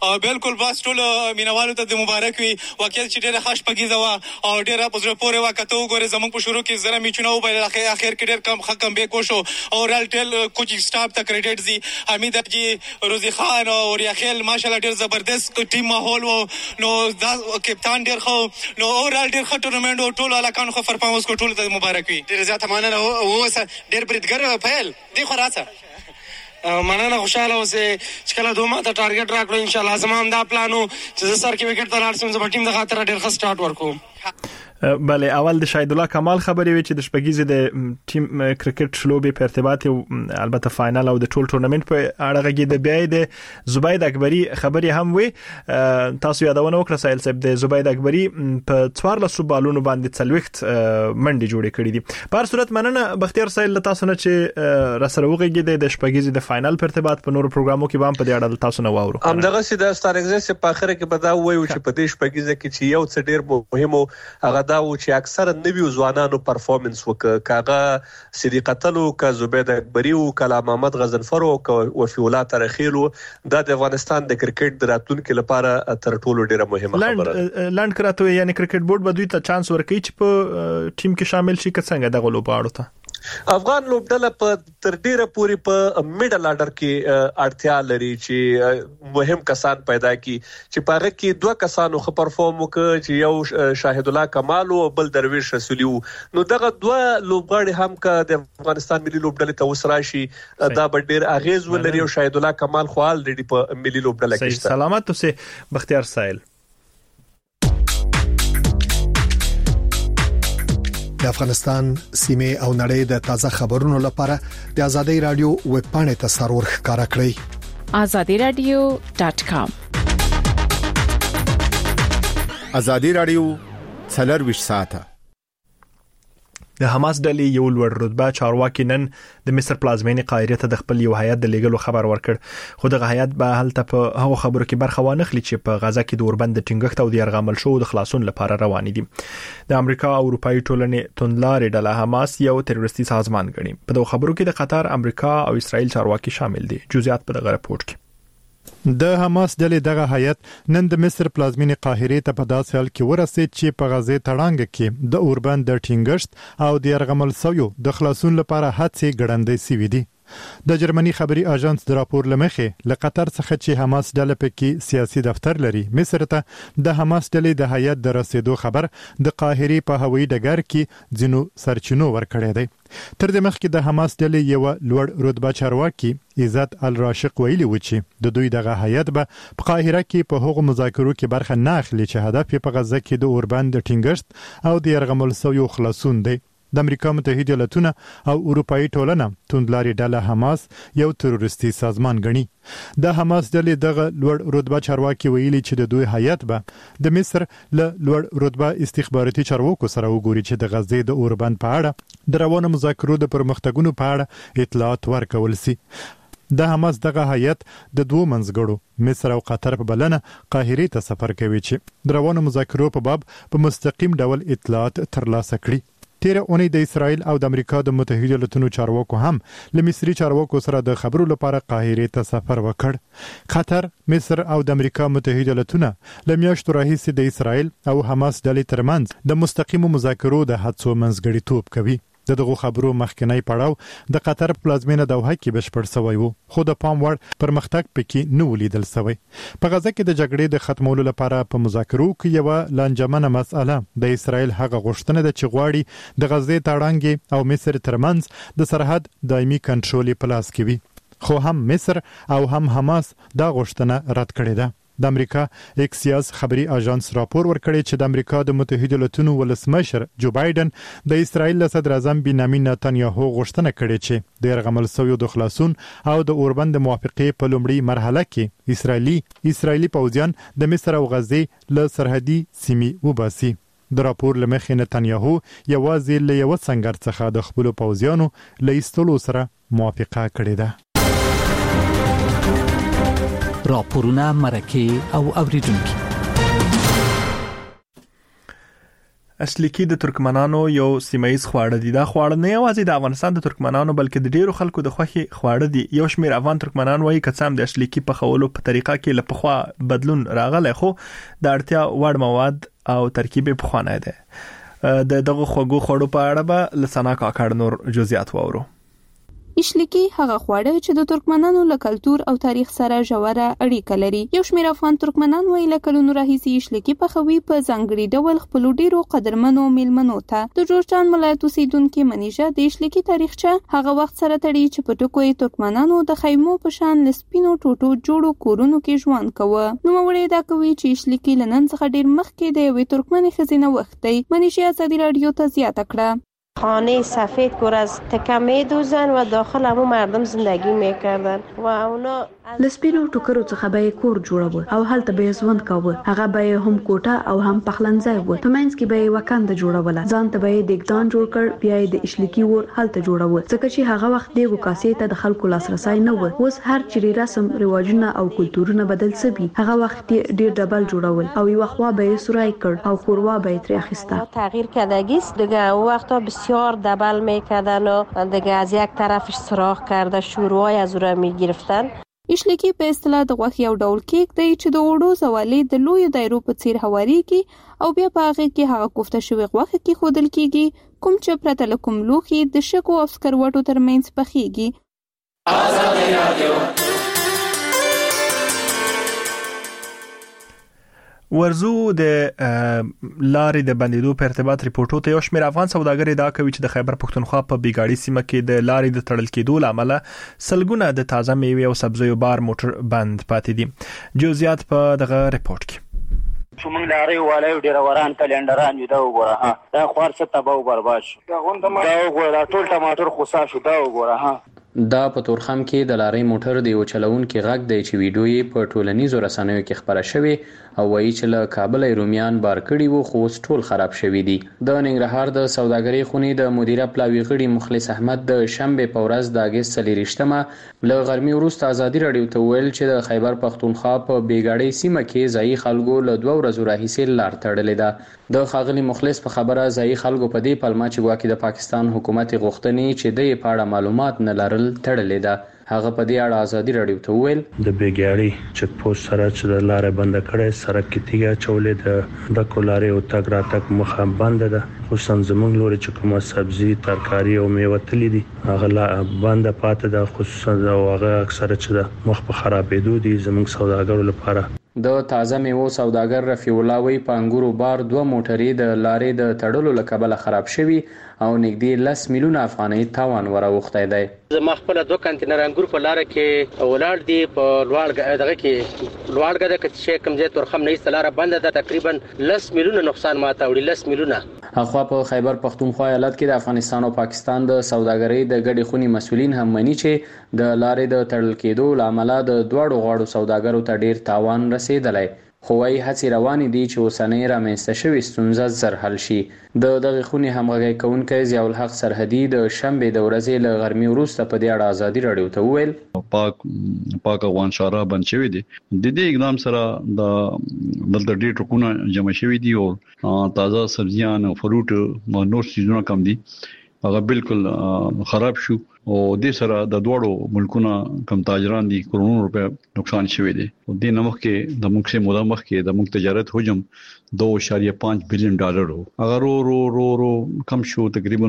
او بالکل بس ټول مینوالو ته د مبارک وي واقعي چې ډېر خوش پګیزه وا او ډېر په زړه پورې وا کته وګوره زموږ په شروع کې زره میچونه او په اخر کې ډېر کم حکم به کوشو او رال ټیل کوچینګ سټاف ته کریډټ زی حمید جی روزي خان او ریاخیل ماشاءالله ډېر زبردست ټیم ماحول وو نو دا کپتان ډېر خو نو اورال ډېر ښه ټورنمنت او ټول علاقانو خو پرفارمنس کو ټول ته مبارک وي ډېر زیات مننه اوسه ډېر بریدګر پیل دی خو راځه مننه خوشاله اوسه چې کله دوه ماته ټارګټ راکړو ان شاء الله زموږ دا پلانو چې سر کې وکټ تر ارسم زما ټیم د خاطر ډېر ښه سٹارټ ورکوم. بله اول د شاهد الله کمال خبرې وی چې د شپږیزې د ټیم کرکټ شلوبې په ارتباط البته فائنل او د ټول ټورنمنت په اړه کې د بیا د زبید اکبری خبرې هم وی تاسو یادونه وکړه سایل صاحب د زبید اکبری په څوارلس بالونو باندې څلويخت منډي جوړې کړې دي. په هر صورت مننه بختیار سایل تاسو نه چې را سره وغږیږي د شپږیزې د فائنل په ارتباط په نورو پروګرامو کې هم په دې اړه تاسو نه واورو. همدغه چې د ستارګزه په اخر کې به دا وایو چې په دې شپږیزه کې چې یو څه ډیر مهمو هغه دا و چې اکثر نویو ځوانانو پرفورمنس وکړه کاغه صدیق قتلو کا زبید اکبری او کلام محمد غزنفر او وفي الله ترخیلو د افغانستان د کرکټ د راتلونکو لپاره تر ټولو ډیره مهمه خبره لاند کراته یعنی کرکټ بورډ به دوی ته چانس ورکړي چې په ټیم کې شامل شي که څنګه دغه لوبغاړو ته افغان لوبډله په تر ډیره پوری په میډل اډر کې اړتیا لري چې مهم کسان پیدا کی چې پاره کې دوه کسانو خو پرفورم وکړي چې یو شاهد الله کمال او بل درویش رسولی نو دغه دوه لوبغاړي هم کا د افغانستان ملي لوبډله ته وسراشي دا به ډیر اغیز ولري او شاهد الله کمال خو الریډي په ملي لوبډله کې سلامت اوسه بختیار سایل. د افغانستان سیمه او نړۍ د تازه خبرونو لپاره د ازادي رادیو ویب پاڼې ته سرور ښکارا کړئ azadi radio dot com. ازادي رادیو څلور ساعته د حماس ډلې یو لوړ رتبه چارواکي نن د مصر پلازمینې قاهره ته د خپل یو هیئت د لیګلو خبر ورکړ خو دغه هیئت به هلته په هغه خبرو کې برخه وانخلي چې په غزا کې د اوربند د ټینګښت او د يرغمل شو د خلاصون لپاره روان دي. د امریکا او اروپאי ټولنې توندلارې ډله حماس یو تروریستي سازمان ګڼي. په دغه خبرو کې د قطر، امریکا او اسرائیل چارواکي شامل دي. جزئیات په دغه راپورټ کې. د حماس ډلې دغه هیئت نن د مصر پلازمینې قاهره ته په داسې حال کې ورسید چې په غزې تړانګ کې د اوربند د ټینګښت او د يرغمل سویو د خلاصون لپاره هڅې ګړندې سوي دي. د جرمني خبري اژانس د راپور لمخې له قطر څخه چې حماس ډله پکې سیاسي دفتر لري مصر ته د حماس ډلې د هیئت د رسیدو خبر د قاهره په هوایي ډګر کې ځینو سرچینو ورکړی دی. تر دې مخکې د حماس ډلې یو لوړ رتبه چارواکي عزت الراشق ویلي و چې د دوی دغه هیئت به په قاهره کې په هغو مذاکرو کې برخه نه اخلي چې هدف په غزه کې د اوربند ټینګښت او د يرغمل سویو خلاصون دی. د امریکا متحده ایالاتونه او اروپאי ټولنه توندلاري ډله حماس یو تروریستي سازمان ګڼي. د حماس ډلې دغه لوړ رتبه چارواکي ویلي چې د دوی هیئت به د مصر له لوړ رتبه استخباراتي چارواکو سره وګوري چې د غزې د اوربند په اړه د روانو مذاکرو د پرمختګونو په اړه اطلاعات ورکول سي. د حماس دغه هیئت د دوه منځګړو مصر او قطر په بلنه قاهره ته سفر کوي چې د روانو مذاکرو په باب په مستقیم ډول اطلاعات ترلاسه کړي. تیر اونۍ د اسرائیل او د امریکا د متحده ایالاتونو چارواکو هم له مصري چارواکو سره د خبرو لپاره قاهره ته سفر وکړ. قطر، مصر او د امریکا متحده ایالاتونه له میاشتو راهیسې د اسرائیل او حماس ډلې ترمنځ د مستقیمو مذاکرو د هڅو منځګړیتوب کوي. د دغه خبرو مخکنی پړاو د قطر پلازمینه دوحه کې بشپړ شوی وو خو د پام وړ پرمختګ پکې نه ولیدل شوی. په غزه کې د جګړې د ختمولو لپاره په مذاکرو کې یو لانجمنه مسأله د اسرائیل هغه غوښتنه ده چې غواړي د غزې تړانګ او مصر ترمنځ د سرحد دایمي کنټرول په لاس کې وي. خو هم مصر او هم حماس دا غوښتنه رد کړې ده. د امریکا اکسیاس خبري اژانس راپور ورکړی چې د امریکا د متحده ایالاتونو ولسمشر جو بایدن د اسرائیل له صدر اعظم بنیامین نتنیاهو غوښتنه کړې چې د يرغمل سویو د خلاصون او د اوربند موافقې په لومړي مرحله کې اسرائیلي اسرائیلي پوځیان د مصر او غزې له سرحدي سیمې وباسي. د راپور لمخې نتنیاهو یوازې له یو څنګه څخه د خپل پوځیانو له ایستلو سره موافقه کړې ده. راپورونه مرکه او اوریدونکو. اشلیکی د ترکمنانو یو سیمایي خواړه دي. دا خواړه نه یوازې د افغانستان د ترکمنانو بلکې د ډیرو خلکو د خوښي خواړه دي. یو شمېر افغان ترکمنان وایي کڅام د اشلیکی په خولو په طریقه کې له پخوا بدلون راغلی، خو د اړتیا وړ مواد او ترکیب په خوانه ده. د دغه خوږو خوړو په اړه به لسانا کاکړ نور جزئیات وورو. اشلیکی هغه خواړه چې د ترکمنانو له کلچر او تاریخ سره ژوره اړیکه لري. یو شمېر افغان ترکمنان وایي له کلونو راهیسې اشلیکی پخوي په ځانګړي ډول خپل ډیرو قدرمنو میلمنو ته. د جوړجان ولایت اوسیدونکو منیژه د اشلیکی تاریخچه هغه وخت سره تړي چې په ټکو یې ترکمنانو د خیمو په شان لسپینو ټوټو جوړو کورونو کې ژوند کوه. نو وړي دا کوي چې اشلیکی لنن څخه ډیر مخکې د یوې ترکمنې خزینه وخت دی. منیژه ازادي رادیو ته زیاته کړه. خانه سفید پر از تکه میدوزن و داخل همو مردم زندگی میکردن و اونا لسپینو ټوکرو څخه به کور جوړاوه او هلته به ژوند کاوه. هغه به هم کوټه او هم پخلنځای و. په منځ کې به وکند جوړوله. ځان ته به دګدان جوړ کړ، بیا د اشلیکی ور هلته جوړاوه. ځکه چې هغه وخت دیګو کاسې ته د خلکو لاسرسي نه و. اوس هر چیرې رسم رواجونه او کلتورونه بدل سوي. هغه وخت ډیر ډبل جوړول او یو خوا به سورای کړ او خوروا به تر اخیسته. تغییر کردگیست دیگه. اون وقتا بسیار دبل میکردن و دیگه از یک طرفش سوراخ کرده شورای از اون میگرفتن. اشلیکی په اصطلاح د غوښې یو ډول کیک دی چې د وړو زوالې د لویو دایرو په څیر هواریږي او بیا په هغه کې هغه کوفته شوی غوښه کې خودل کیږي کوم چې پرته له کوم لوښي د شګو او سکروټو ترمنځ پخیږي. ازادي رادیو ورزو د لارې د بندیدو په ارتباط ریپورتو ته یو شمېر افغان سوداګر ادعا کوي چې د خیبر پښتونخوا په بیګاړي سیمه کې د لارې د تړل کېدو لامل سلګونه د تازه میوې او سبزیو بار موټر بند پاتې دي. جزئیات په دغه ریپورت کې. شومنګ لارې والي ډیروران کلندران یو دا وګوره ها دا خوار څه تباہ او برباد شو. دا وګوره ټول ټماټر خوسا شو. دا وګوره ها دا په تورخم کې د لارې موټر د یو چلوونکي غږ دی چې ویډیو یې په ټولنیزو رسنیو کې خبره شوې او وایي چې له کابل رومیان بار کړي وو خو اوس ټول خراب شوي دي. د ننګرهار د سوداګرۍ خونې د مدیره پلاوي غړي مخلص احمد د شنبه په ورځ د اگست څلېرویشتمه له غرمې وروسته ازادي رادیو ته ویل چې د خیبر پښتونخوا په بیګاړي سیمه کې ځایي خلکو له دوه ورځو راهیسې لار تړلې ده. د ښاغلي مخلص په خبره ځایي خلکو په دې پلمه چې ګواکې د پاکستان حکومت غوښتنې چې د په اړه معلومات نه لرل تړلې ده. هغه په دې اړه ازادي رادیو ته ویل د بیګاړي چک پوسټ سره چې د لارې بند کړي سړک کې تیګه چولې د د کولاري او تګ راتګ مخه بند ده. خصوصا زمونږ لوري چې کومه سبزي ترکاری او میوه تللی دي هغه لا بند پاتې ده. خصوصا هغه اکثره چې د مخ په خرابېدو دي زمونږ سوداګرو لپاره. د تازه میوه سوداګر رفیع الله وی په انګورو بار دوه موټرې د لارې د تړلو لکبل خراب شوي او نږدې لس میلیونه افغانۍ تاوان وراوختی دی. زما خپل دوه کانټینر انګور په لار کې ولاړ دي په لوړ دغه کې لوړ غده کې چې کوم ځای تورخم نه ایستلاره بند ده تقریبا لس میلیونه نقصان ماته وړي لس میلیونه. اخوا په خیبر پښتونخوا ایالت کې د افغانستان او پاکستان د سوداګرۍ د ګډې خونې مسولین هم مني چې د لارې د تړل کېدو لامل د دوړو غاړو سوداګرو ته ډیر تاوان رسیدلی. خو وايي هڅې روانې دي چې اوسنۍ رامنځته شوې ستونزه زر حل شي. د دغه خونې همغږی کوونکی ضیاء الحق سرحدي د شنبې د ورځې له غرمې وروسته په دې اړه ازادي رادیو ته وویل پاک پاک افغان شارا بند شوی دي. د دې اقدام سره د دلته ډېر ټکونه جمع شوي دي او تازه سبزیان او فروټ نور سيزونه کم دي هغه بالکل خراب شو او د سره د دوړو ملکونو کم تاجران دي کروڑونو روپے نقصان شوی دي. د نمک کې د مخ سے مدامخ کې د مخ تجارت حجم دو اشاریه پانچ بلین ډالر وو. هغه رو رو رو رو کم شو تقریبا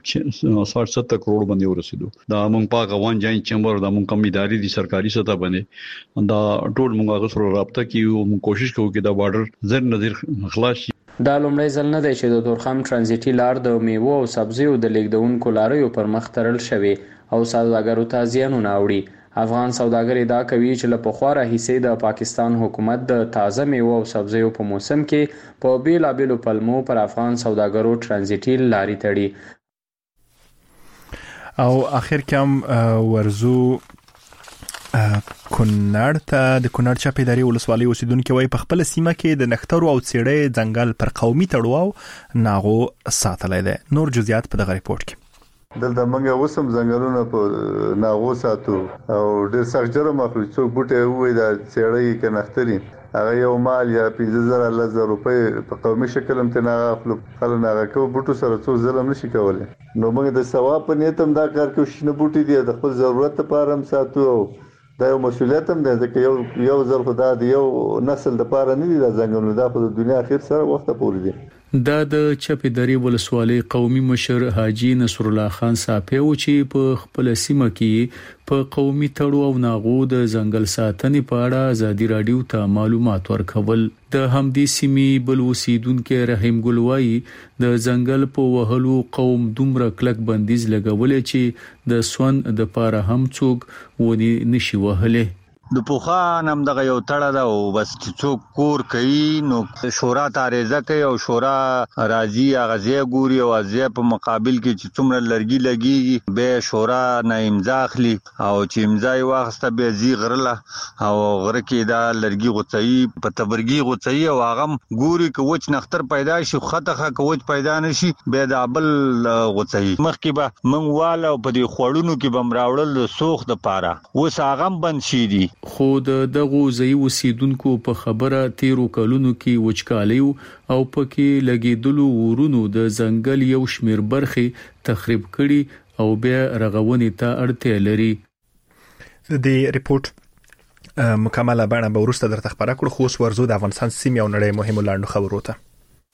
ساठ ستر کروڑ باندې ورسېدو. دا موږ پاک افغان جاین چمبر د موږ کم ادارې دي سرکاري سطح باندې دا ټول موږ هغه سره رابطه کیو موږ کوشش کوو چې دا بارډر زر نظر خلاص شي. دا لومړی ځل نه دی چې د تورخم ترانزیټي لار د میوه او سبزیو د لیږدونکو لاریو پر مخ تړل شوی او سوداګرو ته زیانونه اوړي. افغان سوداګر ادعا کوي چې له پخوا راهیسې د پاکستان حکومت د تازه میوه او سبزیو په موسم کې په بیلابیلو پلمو پر افغان سوداګرو ترانزیټي لاري تړي. او اخر کم ورزو کونړ ته د کونړ چاپیداري ولسوالۍ اوسیدونکو وایي په خپل سیمه کې د نخترو او څېړې ځنګل پر قومي تړواو ناغو ساتلای دی. نور جزئیات په دغه ریپورت کې. دلته موږ اوسم ځنګلونه په ناغو ساتو او ډېر سخت جرم اخلي څوک بوټي وای دا څېړې کې نختري هغه یو مال یا پنځه زره لزر روپۍ په قومي شکل هم تناغه خپل خلک هغه کو بوټو سره څو ظلم نشي کولای. نو موږ د ثواب په نیت هم دا کار کوو چې نه بوټي دي د خپل ضرورت لپاره هم ساتو. دا یو مسولیت هم دی ځکه یو یو ځل خو دا د یو نسل لپاره نه دي دا ځنګلونه دا په دنیا اخر سره وخت پورې دي. دا د چپیدری ولسوالۍ قومي مشر حاجی نصر الله خان صاحب و چې په خپل سیمه کې په قومي تړو او ناغو د ځنګل ساتنې په اړه ازادي رادیو ته معلومات ورکول. د همدې سیمې بل اوسیدونکو رحیم ګل وایي د ځنګل په وهلو قوم دومره کلک بندیز لګولې چې د سون د پاره هم څوک ونی نشي وهله. د پوخان هم دغه یو تړه ده او بس څوک کور کوي نو شورا تاریزه کوي او شورا راځي غزي ګوري او غزي په مقابل کې چې څومره لرګي لګي به شورا نه امضا اخلي او چې امضا یې واخسته به زی غرله او غره کې دا لرګي غوڅي په تبرګي غوڅي او هغه ګوري کوچ نختر پیدا شي خطه کوچ پیدا نشي به د ابل غوڅي مخکې به منواله په دې خوړونو کې بم راوړل سوخ د پاره وس هغه بند شي دي. خو د دغه ځای وسیدونکو په خبره تیرو کلونو کې وچکالیو او پکې لګیدلو ورونو د ځنګل یو شمیر برخې تخریب کړي او بیا رغونې ته اړتیا لري. د دې ریپورت مکمله بڼه به وروسته درته خبره کړو. خو اوس ورزو د افغانستان سیمې او نړۍ مهمو لاندو خبرو ته.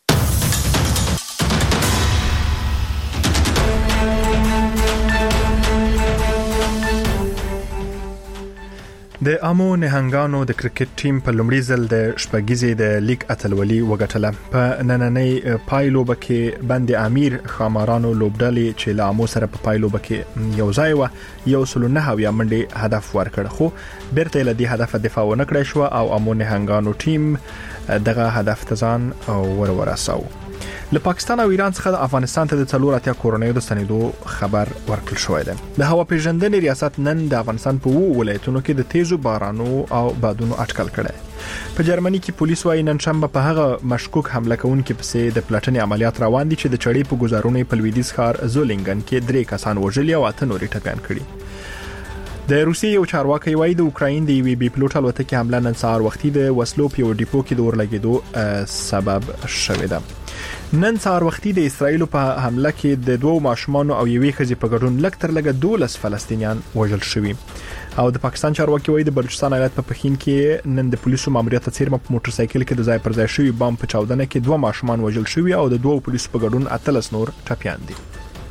د امو نهنګانو د کرکټ ټیم په لومړي ځل د شپږیزې د لیګ اتلولي وګټله. په نننۍ پایلوبه کې بند امیر خامارانو لوبډلې چې له امو سره په پایلوبه کې یو ځای و یو سل نه هویا منډي هدف ورکړ خو بیرته له دې هدف دفاع ونکړه شو او امو نهنګانو ټیم دغه هدف ته ځان ور ورساو. له پاکستان او ایران څخه د افغانستان ته د څلور اتیا کورونیو د ستنېدو خبر ورکړل شوی دی. د هوا پیژندنې ریاست نن د افغانستان په وو ولایتونو کې د تیزو بارانو او بادونو اټکل کړی. په جرمني کې پولیس وايي نن شنبه په هغه مشکوک حمله کوونکو پسې د پلاټنې عملیات روان دي چې د چړې په گزارونې په لویدیځ ښار زولینګن کې درې کسان وژلي او اته نورې ټپيان کړي. د روسیې یو چارواکي وايي د اوکراین د وی بي پلوټ الوتکې حمله نن سهار وختي د وسلو په ډیپو کې د ورلګېدو سبب شوې ده. نن سهار وختي د اسرایل په حمله کې د دوو ماشومان او یوې ښځې په ګډون لږ تر لږه دولس فلسطینیان وژل شوي. او د پاکستان چارواکي وايي د بلوچستان ایالت په پخین کې نن د پولیسو ماموریت څیرمه په موټر سایکل کې د ځای پر ځای شوی بم په چاودنه کې دوه ماشومان وژل شوي او د دوو پولیسو په ګډون اتلس نور ټپيان دي.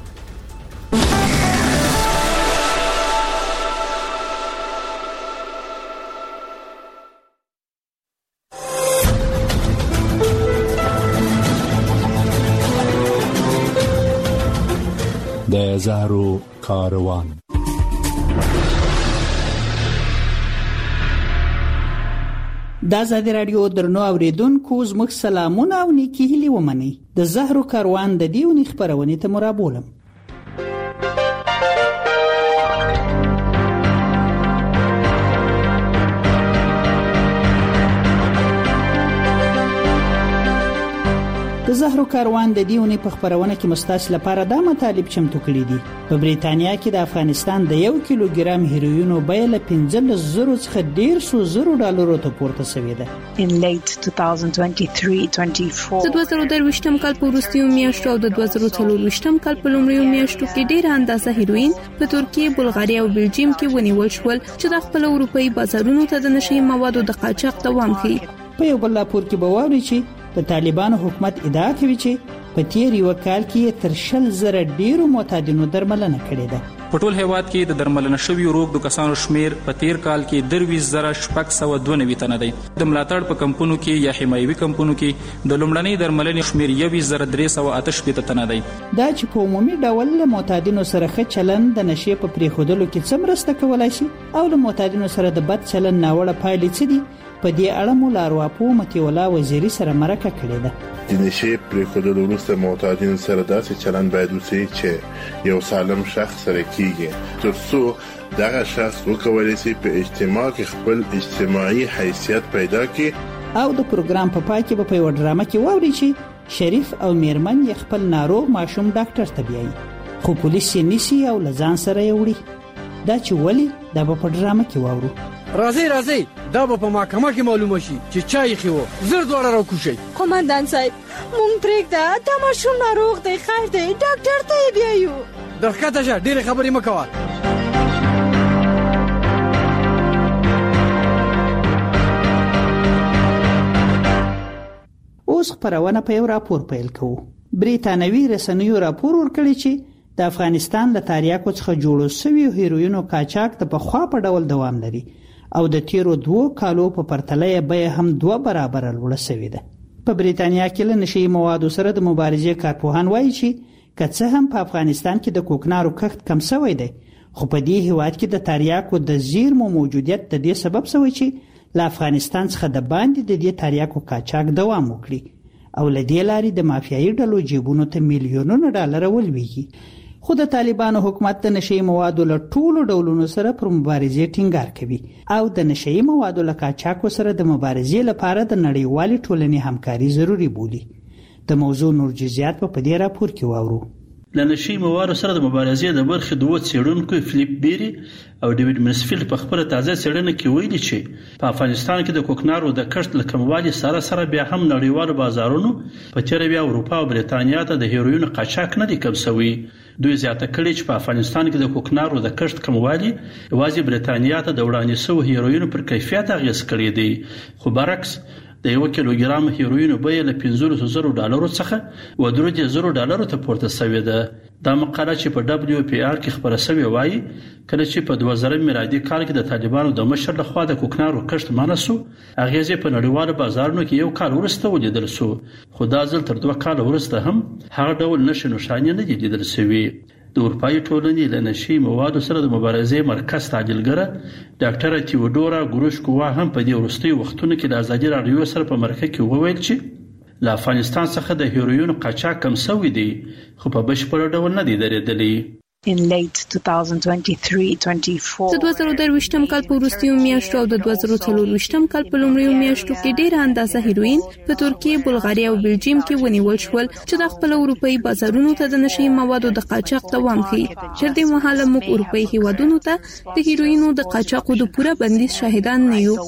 د زهرو کاروان. د آزادی رادیو درنو اوریدونکو زموږ سلامونه او نیکی هیلې ومنئ. د زهرو کاروان د دیونی خبرونه ته مرابولم. د زهرو کاروان د دیونی په خبرونه کې مستاس لپاره د مطالب چمتو کړی دي. په بریتانیا کې د افغانستان د یو کیلوګرام هیروینو بیه له پنځلس زره څخه ډیر سو زره ډالرو ته پورته شوې ده. In late twenty twenty-three twenty-four د دوه زره درویشتم کال په وروستیو میاشتو او د دوه زره څلورویشتم کال په لومړیو میاشتو کې ډیر اندازه هیروین په ترکیه، بلغاریا او بلجیم کې ونیول شول چې د خپل اروپאי بازارونو ته د نشي موادو د قاچاق دوام کوي. په یو بل راپور کې به واوري چې د طالبانو حکومت ادعا کوي چې په تیر یو کال کې تر شل زره ډیرو معتادینو درملنه کړې ده. په ټول هیواد کې د درملنه شویو روغ د کسانو شمیر په تیر کال کې درویش زره شپږ سوه دوه نوي تنه دی. د ملاتړ په کمپونو کې یا حمایوي کمپونو کې د لومړنۍ درملنې شمیر یویش زره درې سوه اته شپېته تنه دی. دا چې په عمومي ډول له معتادینو سره ښه چلند د نشې په پریښودلو کې څه مرسته کولای شي او له معتادینو سره د بد چلند ناوړه پایلې څه دي، په دې اړه مو لارواپو متي ولا وزیری سره مرکه کړې ده. د نشې پریښودلو وروسته معتادین سره داسې چلند باید وشي چې یو سالم شخص سره کیږي ترڅو دغه شخص وکولای شي په اجتماع کې خپل اجتماعي حیثیت پیدا کړي. او د پروګرام په پای کې به په یو ډرامه کې واوري چې شریف او میرمن یې خپل ناروغ ماشوم ډاکټر ته بیایي خو پولیس یې نیسي او لزان سره یې وړي. دا چې ولی دا په ډرامه کې واورو. راځي راځي دا به په محکمه کې معلومه شي چې چا یې خو زر دواړه راکوشي. قومندان صاحب مونږ پرېږده دا ماشوم ناروغ دی خیر دی ډاکټر ته یې بیایو. درښکته شه ډېرې خبرې مه کوه. اوس خپرونه په یو راپور پیل کوو. بریتانوي رسنیو راپور ورکړی چې د افغانستان له تاریاکو څخه جوړو شویو هیروینو قاچاق د پخوا په ډول دوام لري او د تیرو دوو کالو په پرتله یې بیه هم دوه برابره لوړه شوې ده. په بریتانیا کې له نشي موادو سره د مبارزې کارپوهان وایي چې که څه هم په افغانستان کې د کوکنارو کښت کم شوی دی خو په دې هیواد کې د تاریاکو د زیرمو موجودیت د دې سبب شوی چې له افغانستان څخه د باندې د دې تاریاکو قاچاق دوام وکړي او له دې لارې د مافیایي ډلو جیبونو ته میلیونونه ډالر ولويږي. خو د طالبانو حکومت د نشي موادو له ټولو ډولونو سره پر مبارزې ټینګار کوي او د نشي موادو له قاچاقو سره د مبارزې لپاره د نړیوالې ټولنې همکاري ضروری بولي. د موضوع نور جزئیات په دې راپور کې واورو. د نشي موادو سره د مبارزې د برخې دوه څېړونکو فلیپ بیری او ډیوډ منسفیلد په خپل تازه څېړنه کې ویلي چې په افغانستان کې د کوکنارو د کښت له کموالي سره سره بیا هم نړیوالو بازارونو په تیر بیا اروپا او بریتانیا ته د هیروین قاچاق نه دي کم شوی. دوی زیاته کړي چې په افغانستان کې د کوکنارو د کښت کموالي یوازې بریتانیا ته د وړاندې شوی هیروین پر کیفیت اغیز کړی دی. خو برعکس د یو کیلوګرام هیروین بیه له پنځه زره ډالرو څخه و درې زره ډالرو ته پورته شوې ده. دا مقاله چې په دبليو پی آر کې خبره شوې وایي کله چې په دوه زره میلادي کال کې د طالبانو د مشر لخوا د کوکنارو کښت منع شو هغه ځې په نړیوالو بازارونو کې یو کال وروسته ولیدل شو. خو دا ځل تر دوه کال وروسته هم هغه ډول نشه نشانه نه لیدل شوې. د اروپایي ټولنې له نشي موادو سره د مبارزې مرکز تعدیلګره ډاکټر تیودورا ګروشکووا هم په دې وروستي وختونو کې د ازادي راډیو سره په مرکه کې وویل چې له افغانستان څخه د هیروین قاچاق کم شوی دی خو په بشپړ ډول نه دی درېدلی. In late twenty twenty-three twenty-four د دوه زره درویشتم کال په وروستیو میاشتو او د دوه زره څلورویشتم کال په لومړیو میاشتو کې ډېر اندازه هیروین په ترکیه، بلغاریا او بلجیم کې ونیول شول چې د خپل اروپאי بازارونو ته د نشي موادو د قاچاق دوام کوي. تر دې مهاله موږ اروپאי هیوادونو ته د هیروینو د قاچاقو د پوره بندیز شاهدان نه یو.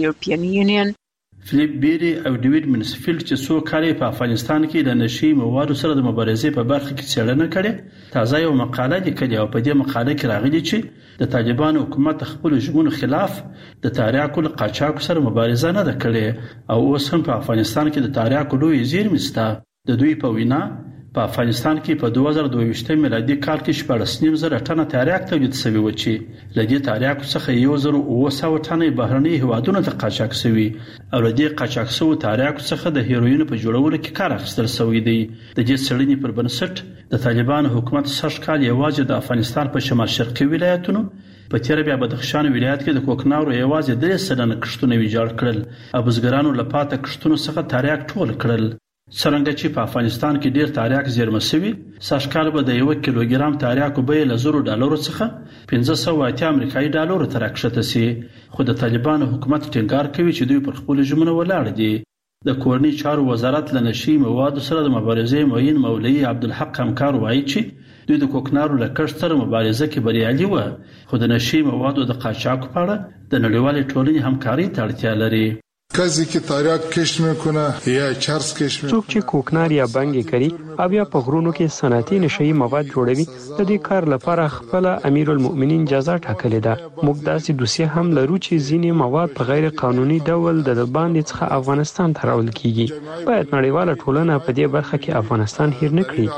فلیپ بیری او ډیوډ منسفیلد چې څو کال په افغانستان کې د نشي موادو سره د مبارزې په برخه کې څېړنه کړې تازه یو مقاله لیکلې او په دې مقاله کې راغلي چې د طالبانو حکومت خپل ژمنو خلاف د تاریاکو له قاچاقو سره مبارزه نه ده کړې او اوس هم په افغانستان کې د تاریاکو لوی زیرمې شته. د دوی په وینا په افغانستان کې په دوه زره دوه میلادي کال کې شپږ نیم زره ټنه تاریاک تولید شوی و چې لدې تاریاکو څخه یو زره اوه سوه ټنه بهرني هیوادونو ته قاچاق شوی او لدې قاچاق شوی تاریاکو څخه د هیروین په جوړولو کې کار اخیستل شوی دی. د دې څېړنې پر بنسټ د طالبانو حکومت سږ کال یوازې د افغانستان په شمال شرقي ولایتونو په تیر بیا بدخشان ولایت کې د کوکنارو یوازې درې سلنه کښتونه ویجاړ کړل او بزګرانو له پاته کښتونو څخه تاریاک ټول کړل. څرنګه چې په افغانستان کې ډیر تاریاک زیرمه شوی سږ کال به د یو کیلوګرام تاریاکو بیه له زرو ډالرو څخه پنځه سوه اتیا امریکایي ډالرو ته راکښته شي. خو د طالبانو حکومت ټینګار کوي چې دوی پر خپل ژمنو ولاړ دي. د کورنۍ چارو وزارت له نشي موادو سره د مبارزې معین مولوي عبدالحق همکار وایي چې دوی د کوکنارو له کښت سره مبارزه کې بریالي و خو د نشي موادو د قاچاق په اړه د نړیوالې ټولنې همکاري ته اړتیا لري. کسی که تاریاک کشت میکنه یا چرس کشت میکنه څوک چې کوکنار یا بنګ کوي او یا په غرونو کې صنعتي نشئی مواد جوړوي د دې کار لپاره خپل امیرالمؤمنین جزا ټاکلې ده. موږ داسې دوسیه هم لرو چې ځینې مواد په غیر قانوني ډول د باندې څخه افغانستان ته راوړل کیږي. باید نړیواله ټولنه په دې برخه کې افغانستان هیر نه کړي.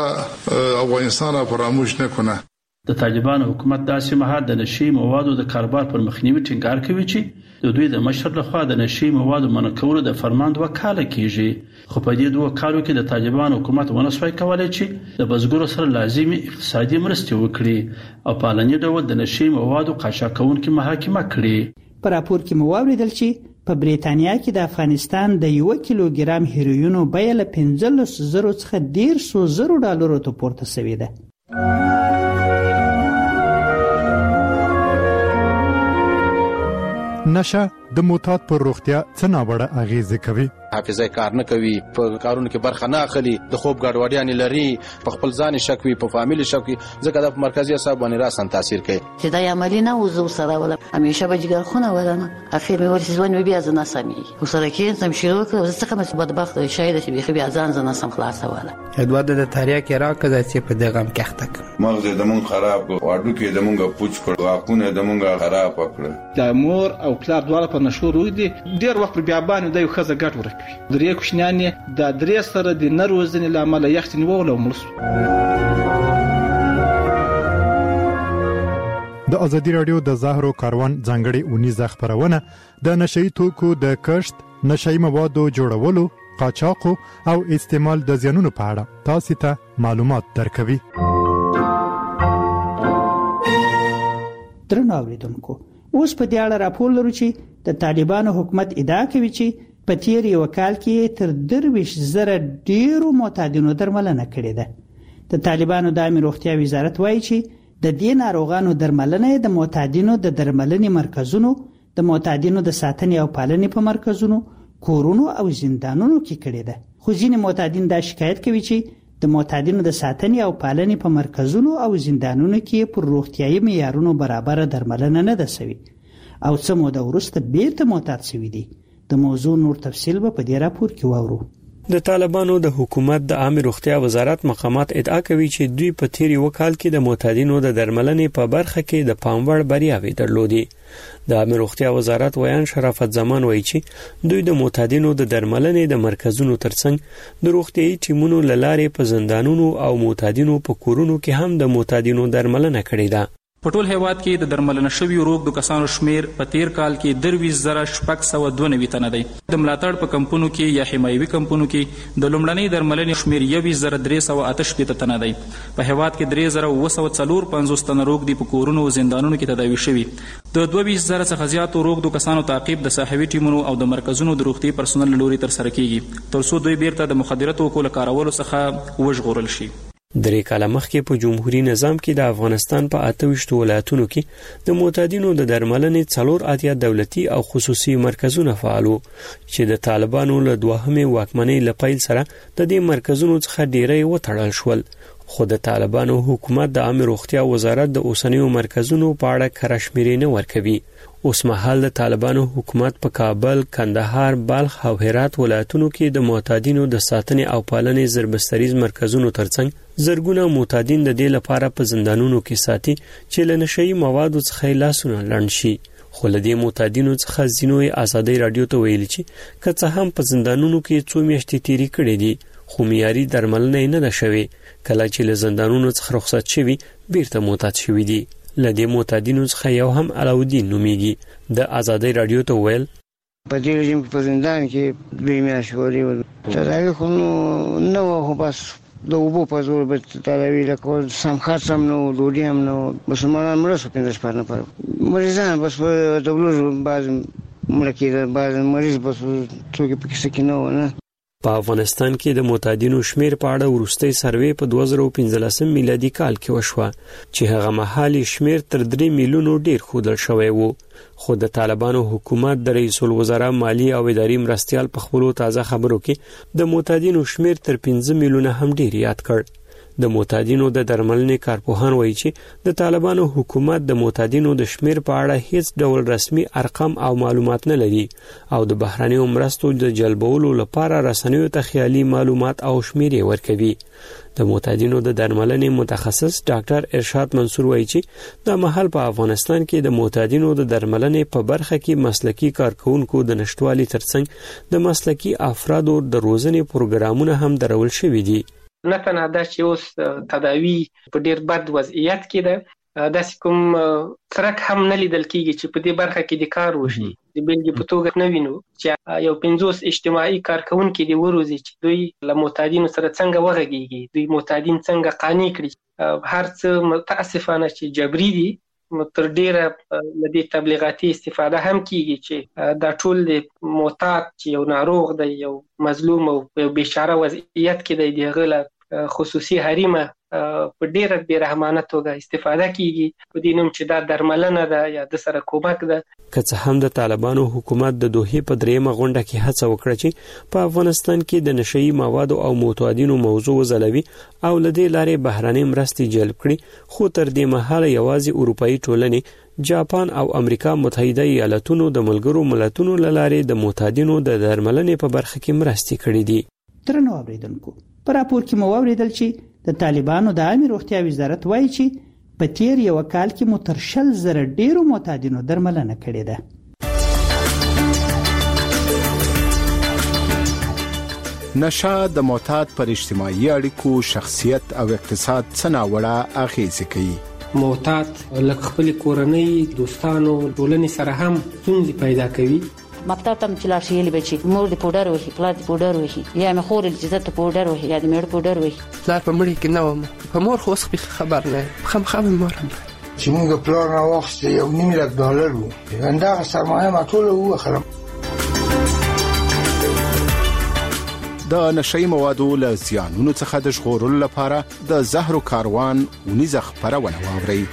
افغانستان فراموش نکنه. د طالبانو حکومت داسې مهال د نشئی موادو د کاروبار پر مخنیوي ټینګار کوي چې د دوی د مشر لخوا د نشئی موادو منع کولو د فرمان دوه کاله کیږي. خو په دې دوه کالو کې د طالبانو حکومت ونسوي کولای چې د بزګرو سره لازمي اقتصادي مرستې وکړي او په علني ډول د نشئی موادو قاچاقونکو محاکمه کړي. په راپور کې مو واوریدل چې په بریتانیا کې د افغانستان د یو کیلوګرام هیروینو بیه له پنځلس زره څخه دېرش زره ډالرو ته پورته شوې ده. نشه د موتات پر روغتیا څه ناوړه اغیزه کوي. حافظه کار نه کوي، په کارونو کې برخه نه اخلي، د خوب ګډوډیان لري، په خپل ځان شک وي، په فامیل شک وي، ځکه د مرکزي اعصاب باندې راسن تاثیر کوي. چې دا عملی نه وزو سره ولا همیشه به جګر خونه ولنه اخر مې ورسې ځوان بیا ځنه سمي وسره کې سم شروع کړ زه څنګه مې بدبخت شاید چې بیا ځان ځنه سم خلاص ولا ادواد د تاریخ راکړه چې په دغه م کې تک مغز د مون خراب واډو کې د مونږه پوچ کړ واکونه د مونږه خراب کړ. د مور او پلار دواړه په نشو روي دي ډیر وخت بیا باندې د یو خزه ګټ ورکوي. درې کوښنانې د درې سره د نروزنې لامل یخت نیول او ملس. د ازادي رادیو د زهرو کاروان ځانګړي اونیزه خبرونه د نشئی توکو د کښت، نشئی موادو جوړولو، قاچاق او استعمال د زیانونو په اړه تاسو ته معلومات درکوي. درنو اوریدونکو، اوس په دې اړه راپور لرو چې د طالبانو حکومت ادعا کوي چې په تیر یو کال کې تر درویش زره ډیرو معتادینو درملنه کړې ده. د طالبانو د عامه روغتیا وزارت وایي چې د دې ناروغانو درملنه د معتادینو د درملنې مرکزونو، د معتادینو د ساتنې او پالنې په مرکزونو، کورونو او زندانونو کې کړې ده. خو ځینې معتادین دا شکایت کوي چې د معتادینو د ساتنې او پالنې په مرکزونو او زندانونو کې پر روغتیايي معیارونو برابر درملنه نه ده شوې او څه موده وروسته بیرته معتاد شوي دي. د موضوع نور تفصیل به په دې راپور کې واورو. د طالبانو د حکومت د عامه روغتیا وزارت مقامات ادعا کوي چې دوی په تیر یو کال کې د معتادینو د درملنې په برخه کې د پاموړ بریاوې درلودي. د عامه روغتیا وزارت ویان شرافت زمان وایي چې دوی د معتادینو د درملنې د مرکزونو ترڅنګ د روغتیايي ټیمونو لارې په زندانونو او معتادینو په کورونو کې هم د معتادینو درملنه کړې ده. په ټول هیواد کې د درملنه شویو روغ د کسانو شمیر په تیر کال کې درویش زره شپږ سوه دوه نوي تنه دی. د ملاتړ په کمپونو کې یا حمایوي کمپونو کې د لومړنۍ درملنې شمیر یویشت زره درې سوه اته شپېته تنه دی. په هیواد کې درې زره اووه سوه څلور پنځوس تنه روغ دي په کورونو او زندانونو کې تداوي شوي. د دوه ویشت زره څخه زیاتو روغ د کسانو تعقیب د صحوي ټیمونو او د مرکزونو د روغتي پرسونل لوري تر سره کیږي تر څو دوی بیرته د مخدره توکو له کارولو څخه وژغورل شي. درې کاله مخکې په جمهوریت نظام کې د افغانستان په اته ویشت ولایتونو کې د معتادینو د درملنې څلور اتیا دولتي او خصوصي مرکزونه فعال وو چې د طالبانو له دوهمې واکمنۍ له پیل سره د دې مرکزونو څخه ډیری وتړل شول. خو د طالبانو حکومت د عامه روغتیا وزارت د اوسنیو مرکزونو په اړه کرشمیري نه ورکوي. اوس مهال د طالبانو حکومت په کابل، کندهار، بلخ او هرات ولایتونو کې د معتادینو د ساتنې او پالنې زربستریز مرکزونو ترڅنګ زرګونه معتادین د دې لپاره په زندانونو کې ساتي چې له نشئی موادو څخه لاسونه لړن شي. خو له دې معتادینو څخه ځینو ازادي رادیو ته ویلي چې که څه هم په زندانونو کې څو میاشتې تیری کړې دي خو معیاري درملنه نه ده شوې. کله چې له زندانونو څخه رخصت شوي بیرته معتاد شوي دي. له دې معتادینو څخه یو هم علاودین نومیږي د ازادي رادیو ته ویل په دې رژیم په زندان کې دوی میاشتې ورې تداوي خو نه وه خو بس د اوبو په زور به تداوي لکه سم خرڅ هم نه و ډوډۍ هم نه و مسلمانان مړه شو پنځه شپه نفره مریضان بس په دبلو بعض مړه کېده بعض مریض بس څوک یې په کیسه کې نه و نه. په افغانستان کې د معتادینو شمیر په اړه وروستۍ سروې په دوه زره پنځلسم میلادي کال کې وشوه چې هغه مهال شمیر تر درې میلیونو ډیر ښودل شوی و. خو د طالبانو حکومت د رئیس الوزرا مالی او اداري مرستیال په خپلو تازه خبرو کې د معتادینو شمیر تر پنځه میلیونه هم ډیر یاد کړ. د معتادینو د درملنې کارپوهان وایي چې د طالبانو حکومت د معتادینو د شمیر په اړه هیڅ ډول رسمي ارقام او معلومات نه لري او د بهرنیو مرستو د جلبولو لپاره رسنیو ته خیالي معلومات او شمیر ورکوي. د معتادینو د درملنې متخصص ډاکټر ارشاد منصور وایي چې د محل په افغانستان کې د معتادینو د درملنې په برخه کې مسلکي کارکونکو د نشټوالي ترڅنګ د مسلکي افرادو د روزنې پروګرامونه هم درول شوي دي. نه تنها دا چې اوس تداوی په ډیر بد وضعیت کې ده، داسې کوم څرک هم نه لیدل کیږي چې په دې برخه کې د کار وشي. د بیلګې په توګه نه وینو چې یو پنځوس اجتماعي کارکونکي دي وروزي چې دوی له معتادینو سره څنګه وغږیږي، دوی معتادین څنګه قانع کړي. هر څه متاسفانه چې جبري دي، تر ډیره له دې تبلیغاتي استفاده هم کیږي چې دا ټول د معتاد چې یو ناروغ دی، یو مظلوم او یو بیچاره وضعیت کې دی، دغه له خصوصي حریمه په ډیره بیرحمانه توګه استفاده کیږي په دې نوم چې دا درملنه ده یا د سره کومک ده. که څه هم د طالبانو حکومت د دوحې په دریمه غونډه کې هڅه وکړه چې په افغانستان کې د نشئی موادو او معتادینو موضوع وځلوي او لدې لارې بهراني مرستې جلب کړي، خو تر دې مهاله یوازې اروپאי ټولنې، جاپان او امریکا متحده ایالاتونو د ملګرو ملتونو لارې د معتادینو د درملنې په برخه کې مرستې کړې دي. درنو اوریدونکو، په راپور کې مو اوریدل چې د طالبانو د عامه روغتیا وزارت وایي چې په تیر یو کال کې مو تر شل زره ډیرو معتادینو درملنه کړې ده. نشه د معتاد پر اجتماعي اړیکو، شخصیت او اقتصاد څه ناوړه اغیزې کوي. معتاد لکه خپل کورنۍ، دوستانو، ټولنې سره هم ستونزې پیدا کوي. مکتب ته چې لاړ شي یلی بچي مور دی پودر وهي، پلار دی پودر وهي، یا مې خور دی چې ته پودر وهي یا د مېړه پودر وهي. پلار په مړي کې نه وم، په مور خو اوس خبر نه خامخا مې مور هم چې موږ پلار نه واخیست یو نیم لک ډالر وو، همدغه سرمایه ما ټوله ووخلم. د نشئی موادو له زیانونو څخه د ژغورلو لپاره د زهرو کاروان ونیزه خپرونه واورئ.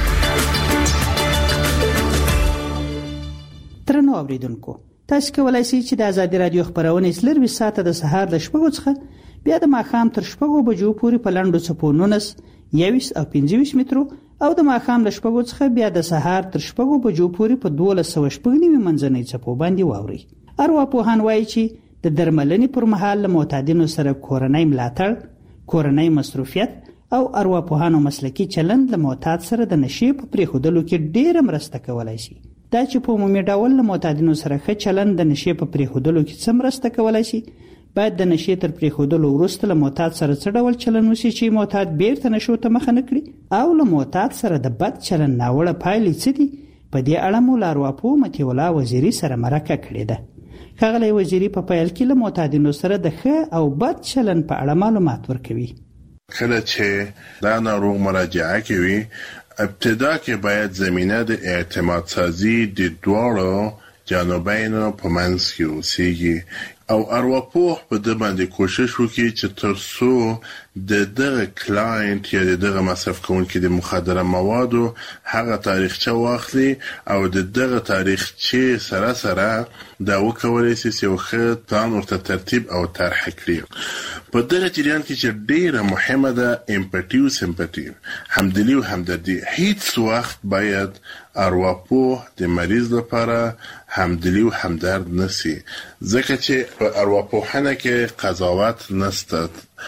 درنو اوریدونکو، تاسو کولای شئ چې د ازادي رادیو خبرونه سلروي ساعته د سهار د شپږو څخه بیا د ماښام تر شپږو بجو پورې په لاندو چپو نونس یویس او پنځه مترو او د ماښام د شپږو څخه بیا د سهار تر شپږو بجو پورې په دولس سوه شپږ نیمې منځنۍ چپو باندې واوري. ارواپوهان وایي چې د درملنې پر مهال له معتادینو سره کورنۍ ملاتړ، کورنۍ مصروفیت او ارواپوهانو مسلکی چلند له معتاد سره د نشې په پریښودلو کې ډیره مرسته کولای شي. دا چې په عمومي ډول له معتادینو سره ښه چلند د نشې په پریښودلو کې څه مرسته کولای شي، باید د نشې تر پریښودلو وروسته له معتاد سره څه ډول چلند وشي چې معتاد بیرته نشو ته مخه نه کړي، او له معتاد سره د بد چلند ناوړه پایلې څه دي. په دې اړه مو له ارواپوه مطیع الله وزیري سره مرکه کړې ده. ښاغلی وزیري په پیل کې له معتادینو سره د ښه او بد چلند په اړه معلومات ورکوي. کله چې دا ناروغ مراجعه کوي، ابتدا کې باید زمینه د اعتماد سازی د دواړو جانبینو په منځ کې اوسېږي او ارواپوه په دې باندې کوشش وکړي چې تر څو د دغه کلاینت یا د دغه مصرف کوونکي د مخدره موادو هغه تاریخچه واخلي او د دغه تاریخچه سره سره دا وکولای شي چې یو ښه پلان ورته ترتیب او طرح کړي. په دغه جریان کې چې ډیره مهمه ده امپاتی او سمپاتی، همدلی او همدردی. هیڅ وخت باید ارواپوه د مریض لپاره همدلی او همدرد نسی، ځکه چې په ارواپوهنه کې قضاوت نسته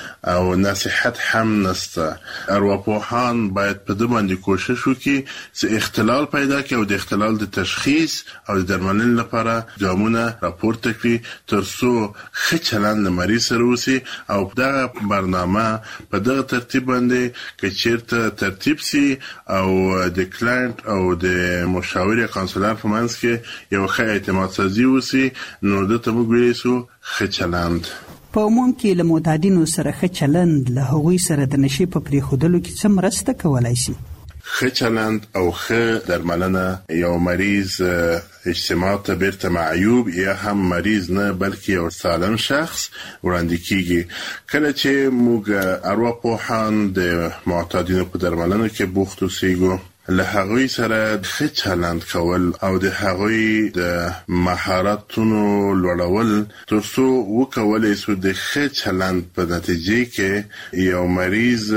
او نصیحت هم نسته. ارواپوهان باید په دې باندې کوشش وکړي چې اختلال پیدا کړي او د اختلال د تشخیص او د درملنې لپاره ګامونه راپورته کړي تر څو ښه چلند له مریض سره وشي او دغه برنامه په دغه ترتیب باندې که چیرته ترتیب سي او د کلاینت او د مشاور یا کانسلر په منځ کې یو ښه اعتماد سازي وشي، نو دته موږ ویلی سو ښه چلند. په عموم کې له معتادینو سره ښه چلند له هغوی سره د نشې په پریښودلو کې څه مرسته کولای شي؟ ښه چلند او ښه درملنه یو مریض اجتماع ته بیرته معیوب یا هم مریض نه بلکې یو سالم شخص وړاندې کیږي. کله چې موږ ارواپوهان د معتادینو په درملنه کې بوخت اوسېږو، له هغوی سره ښه چلند کول او د هغوی د مهارتونو لوړول تر څو وکولای شو د ښه چلند په نتیجه کې یو مریض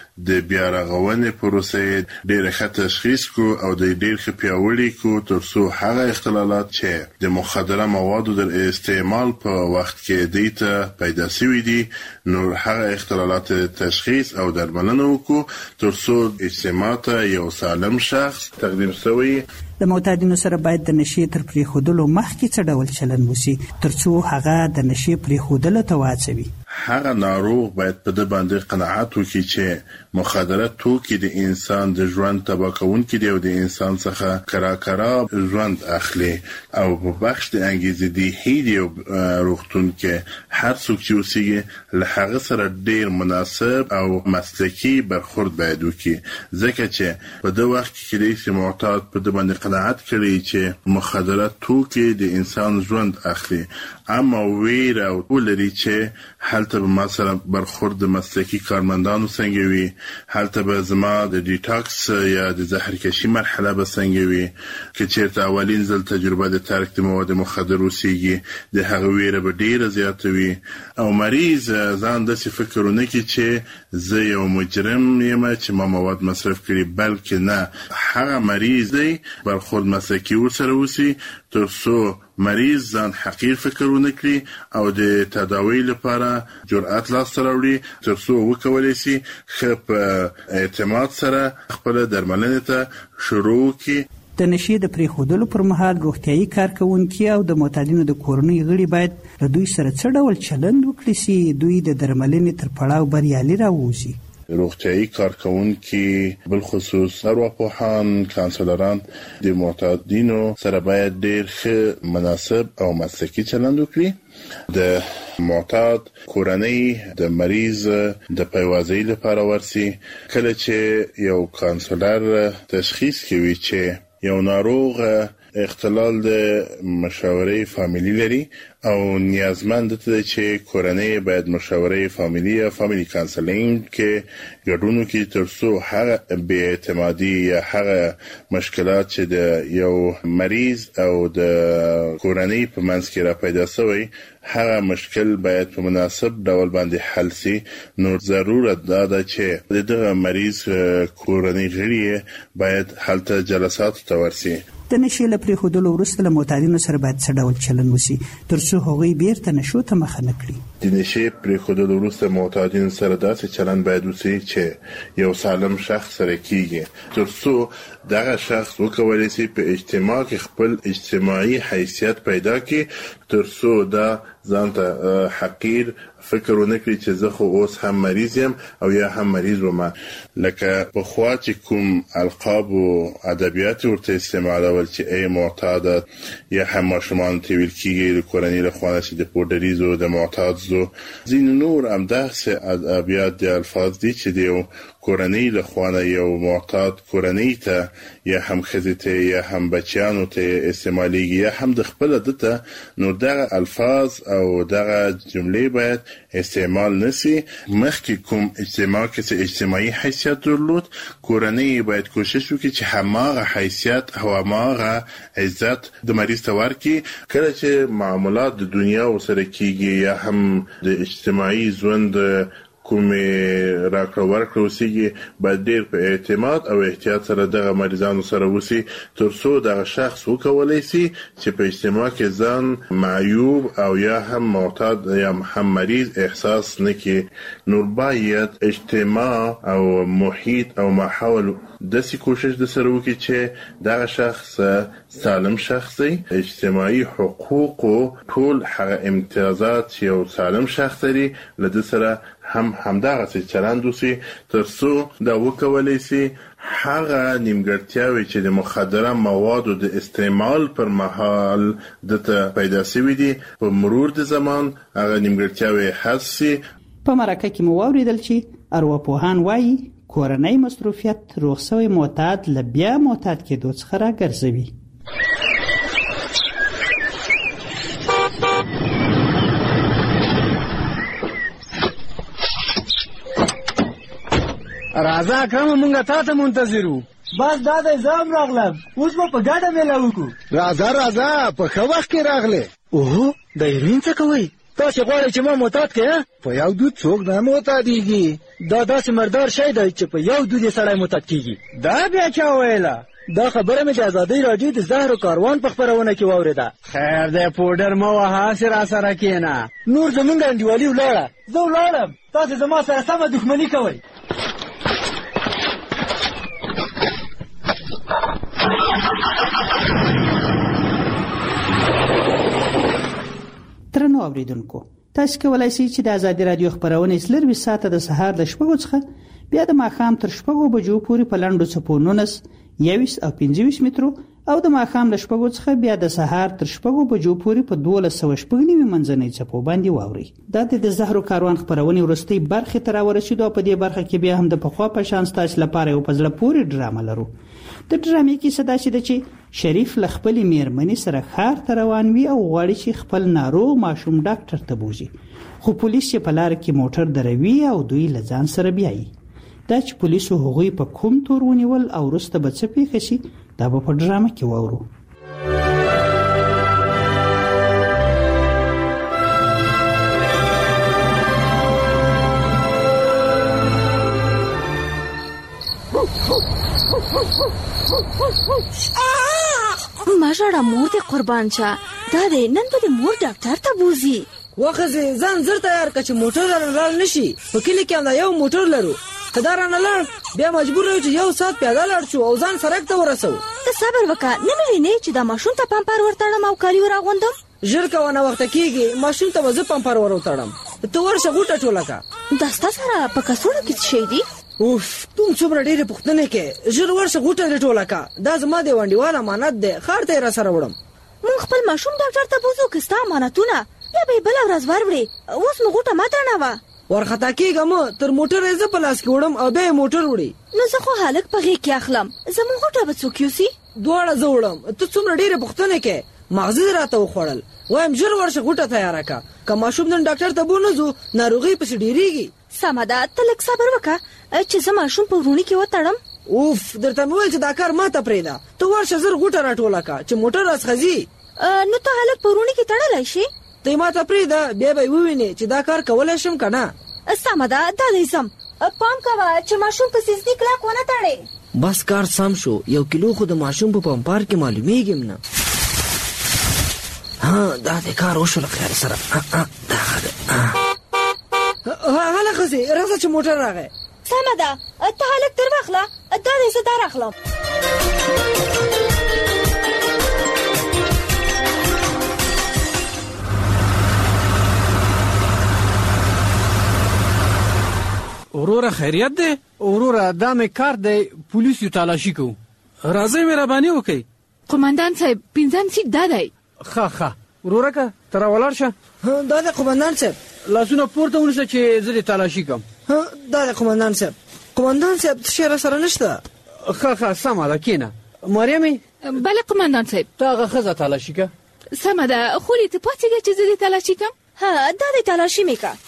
د بیا رغونې پروسې ډېر ښه تشخیص کو او د ډېر ښه پیاوړي کو تر څو هغه اختلالات چې د مخدره موادو در استعمال په وخت کې دیته پیدا شوي دي، نو هغه اختلالات تشخیص او درملنه وکړو تر څو اجتماع ته یو سالم شخص تقدیم شوی. د معتادینو سره باید د نشې تر پریښودلو مخکې څه ډول چلند وشي تر څو هغه د نشې پریښودلو ته واچوي؟ هغه ناروغ باید په دې باندې قناعت وکړي چې مخدره توکي د انسان د ژوند تباه کوونکي دي او د انسان څخه کراکرا ژوند اخلي او په بخش د انګیزې دی هیدی او روغتون کې هر څوک چې اوسېږي له هغه سره ډېر مناسب او مسلکي برخورد باید وکړي، ځکه چې په دې وخت کې دی چې معتاد په دې باندې قناعت کړي چې مخدره توکي د انسان ژوند اخلي اما ویر او ولري چې هلته به ما سره برخورد د مسلکي کارمندانو څنګه وي، هلته به زما د ډیټاکس یا د زهرکشي مرحله به څنګه وي، که چیرته اولین ځل تجربه د ترک د مواد مخدر وسیږي د هغه ویره به ډیره زیاته وي. او مریض ځان داسې فکر ونه کړي چې زه یو مجرم یم چې ما مواد مصرف کړي، بلکې نه، هغه مریض دی برخورد مسلکي ورسره وسی تر څو مریض ځان حقیر فکر ونه کړي او د تداوی لپاره جرأت لاسته راوړي تر څو وکولی شي ښه په اعتماد سره خپله درملنې ته شروع کړي. د نشې د پرېښودلو پر مهال روغتیايي کارکوونکي او د معتادینو د کورنۍ غړي باید له دوی سره څه ډول چلند وکړي چې دوی د درملنې تر پړاو بریالي راووځي. روغتیايي کارکوونکي بالخصوص ارواپوهان، کانسلران د معتادینو سره باید ډېر ښه مناسب او مسلکي چلند وکړي. د معتاد کورنۍ د مریض د پیوازۍ لپاره ورسي. کله چې یو کانسلر تشخیص کوي چې یو ناروغ اختلال د مشاورې فامیلی لري او نیازمند ده چې کورنۍ باید مشاورې فامیلی یا فامیلی کانسلینګ کې ګډون وکړي تر څو هغه بې اعتمادي یا هغه مشکلات چې د یو مریض او د کورنۍ په منځ کې را پیدا شوی هغه مشکل باید په مناسب ډول باندې حل شي. نو ضرورت دا ده چې دغه مریض کورنۍ غړي باید هلته جلسات ته ورسي. د نشې له پرېښودلو وروسته له معتادینو سره باید څه ډول چلند وشي تر څو هغوی بیرته نشو ته مخه نه کړي. د نشې پرېښودلو وروسته معتادینو سره داسې چلند باید وشي چې یو سالم شخص سره کیږي تر څو دغه شخص وکولی شي په اجتماع کې خپل اجتماعي حیثیت پیدا کړي تر څو دا ځان ته حقیر فکر ونه کړي چې زه خو اوس هم مریض یم او یا هم مریض وم. لکه پخوا چې کوم القاب او ادبیات ورته استعمالول چې ای معتاد یا هم ماشومان ته ویل کېږي د کورنۍ له خوا چې د پوډریزو د معتاد زو ځینې نور همداسې ادبیات د الفاظ دي چې د یو کورنۍ له خوا یو معتاد کورنۍ ته یا هم ښځې ته یا هم بچیانو ته استعمالیږي یا هم د خپله ده ته، نو دغه الفاظ او دغه جملې باید استعمال نسی. مخکې کوم اجتماع کې چې اجتماعي حیثیت درلود کورنۍ باید کوشش وکړي چې هماغه حیثیت او هماغه عزت د مریض ته ورکړي. کله چې معاملات د دنیا ورسره کیږي یا هم د اجتماعي ژوند کومې راکړه ورکړه وسیږي باید ډېر په اعتماد او احتیاط سره دغه مریضانو سره وسي تر څو دغه شخص وکولی شي چې په اجتماع کې ځان معیوب او یا هم معتاد یا هم مریض احساس نه کړي. نو باید اجتماع او محیط او ماحول داسې کوشش د سره وکړي چې دغه شخص سالم شخص دی، اجتماعي حقوق او ټول هغه امتیازات چې یو سالم شخص لري له ده سره هم همدغسې چلند وسي تر څو دا وکولی شي هغه نیمګړتیاوې چې د مخدره موادو د استعمال پر مهال دته پیدا شوي دي په مرور د زمان هغه نیمګړتیاوې حذف شي. په مرکه کې مو واورېدل چې ارواپوهان وایي کورنۍ مصروفیت روغ شوی معتاد له بیا معتاد کېدو څخه راګرځوي. راځه اکرم مونږه تا ته منتظر وو. بس دا د ځام راغلم اوس به په ګډه میله وکړو. راځه راځه په ښه وخت کې راغلې. اوهو د هیروین څه کوئ؟ تاسې غواړئ چې ما معتاد کړې؟ په یو دود څوک نه معتادېږي. دا داسې مردار شی دی چې په یو دود یې سړی معتاد کېږي. دا بیا چا ویله؟ دا خبره مې د ازادۍ راډیو د زهر و کاروان په خپرونه کې واورېده. خیر دی پوډر مه وهه هسې راسره کښېنه. نور زمونږ انډیوالي ولاړه. زه ولاړم تاسې زما سره سمه دښمني کوئ. درنو اوریدونکو، تاسو کولای شئ چې د ازادي رادیو خبرونه سلروي ساعته د سهار د شپږو څخه بیا د ماښام تر شپږو بجو پورې په لاندو څپو نولس، یویشت او پنځه ویشت مترو او د ماښام له شپږو څخه بیا د سهار تر شپږو بجو پورې په دولس سوه شپږ نوي منځنۍ څپو باندې واورئ. دا د زهرو کاروان خبرونې وروستۍ برخې ته راورسېدو او په دې برخه کې بیا هم د پخوا په شان ستاسو لپاره یو په زړه پورې ډرامه لرو. د ډرامې کیسه داسې ده چې شریف له خپلې میرمنې سره ښار ته روان وي او غواړي چې خپل ناروغ ماشوم ډاکټر ته بوځي، خو پولیس یې په لاره کې موټر دروي او دوی له ځان سره بیایي. دا چې پولیسو هغوی په کوم تور ونیول او وروسته به څه پیښه شي دا به په ډرامه کې واورو. ما ژړه مور دې قربان شه، دا دی نن به د مور ډاکټر ته بوځي. وخزه ځان زر تیار کړه چې موټر رانه لاړ نشي. په کلي کې هم یو موټر لرو، که دا رانه لاړ بیا مجبور یو چې یو ساعت پیاده لاړ شو او ځان سړک ته ورسو. ته صبر وکړه، نه مې وینې چې دا ماشوم ته پمپر ورتړم او کالي وراغوندم. ژر کوه نه وخته کېږي، ماشوم ته به زه پمپر ورتړم. ته ورشه غوټه ټوله کړه. دا ستا سره په کڅوړه کې څه شی دي؟ اوف تم څومره ډېرې پوښتنې کې، ژر ورشه غوټه دې ټوله کړه. دا زما د ونډیوال امانت دی، ښار ته یې راسره وړم. موږ خپل ماشوم ډاکټر ته بوځو که ستا امانتونه بیا به یې بله ورځ وروړې. اوس مو غوټه مه تړوه. ورخطا کېږم تر موټر یې زه په لاس کې وړم او بیا یې موټر وړي. نو زه خو هلک په غېږ کې اخلم، زموږ غوټه به څوک یوسي؟ دواړه زه وړم. ته څومره ډېرې پوښتنې کې، مغزه دې راته وخوړل. وایم ژر ورشه غوټه تیاره کړه، که ماشوم نن ډاکټر ته بو نه ځو ناروغۍ پسې ډېرېږي. سمه ده، ته لږ صبر وکړه چې زه ماشوم په وروڼي کې وتړم. اوف درته مې ویل چې دا کار ما ته پرېږده. ته ورشه زر غوټه راټوله کړه چې موټر راڅخه ځي. نو ته هلک په وروڼي کې تړلی شي؟ ته یې ما ته پرېږده، بیا به یې ووینې چې دا کار کولی شم که نه. سمه ده، دا دی ځم. پام کوه چې ماشوم په سیزدي کلک ونه تړې. بس کار سم شو، یو کیلو خو د ماشوم په پمپار کې معلومیږم نه. ها دا د کار وشو له خیر سره. دا هله ښځې راځه چې موټر راغی. سمه ده، ته هلک تر واخله، دا دی زه در اخلم. وروره خیریت دی؟ وروره دا مې کار دی، پولیس یو تالاشي کوو. راځئ مهرباني وکئ. قمندان صاحب پنځم سیټ دا دی. ښه ښه وروره که ته راولاړ شه. دا دی قمندان صاحب. لاسونه پورته ونیسه چې زه دې تالاشي کوم. دا دی قمندان صاحب. قمندان صاحب څه شی راسره نشته؟ ښه ښه سمه ده کښېنه. مریمې. بله قمندان صاحب. ته هغه ښځه تالاشي که. سمه ده، خولې ته پاڅېږه چې زه دې تالاشي کړم. ها دا دی تالاشي مې که.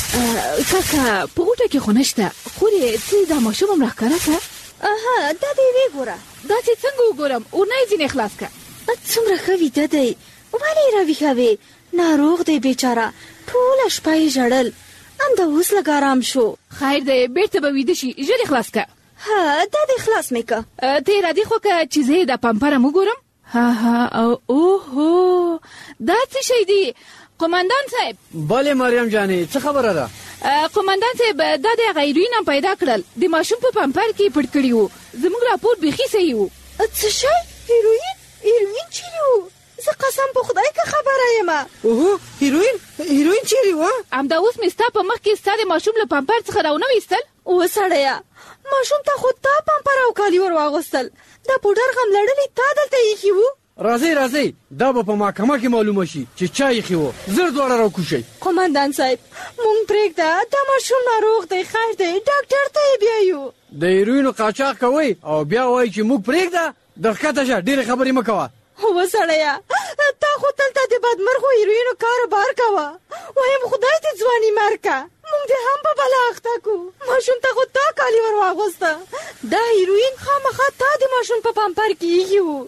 کاکا په غوټه کې خو نشته، خولې ته دا ماشوم هم راښکاره کړه. اها دا دې ویې ګوره. داسې څنګه وګورم؟ اورنه یې ځینې خلاص کړه. څومره ښه ویده دی، ولې یې راویښوې؟ ناروغ دی بیچاره، ټوله شپه یې ژړل، همدا اوس لږ ارام شو. خیر دی بیرته به ویده شي، ژر یې خلاص کړه. ها دا دې خلاص مې که. ته یې رادې خوا که چې زه یې دا پمپر هم وګورم. ها ها اوهو دا څه شی دی قمندان صاحب؟ بله مریم جانې څه خبره ده؟ قمندان صاحب دا د هغه هیروین هم پیدا کړل، د ماشوم په پمپر کې پټ کړي وو. زموږ راپور بیخي صحیح وو. څه شی؟ هیروین؟ هیروین چیرې وو؟ زه قسم په خدای که خبره یم. اوهو هیروین؟ هیروین چیرې وه؟ همدا اوس مې ستا په مخ کې ستا د ماشوم له پمپر څخه راونه ویستل. اوه سړیه، ماشوم ته خو تا پمپر او کالي ور واغوستل، دا پوډر غم لړلې تا دلته ایښي وو. راځئ راځئ دا به په محکمه کې معلومه شي چې چا ایښي وو. زر دواړه راوکوشئ. قمندان صاحب مونږ پرېږده، دا ماشوم ناروغ دی، خیر دی ډاکټر ته یې بیایو. د هیروینو قاچاق کوئ او بیا وایي چې موږ پرېږده. در ښکته شه، ډېرې خبرې مه کوه. اوه سړیه، تا خو دلته د بدمرغو هیروینو کاروبار کوه. وایم خدای دې ځواني مرکه، مونږ دې هم په بلا اخته کو. ماشوم ته خو تا کالي ور واغوسته، دا هیروین خامخا تا د ماشوم په پمپر کې ایښي وو.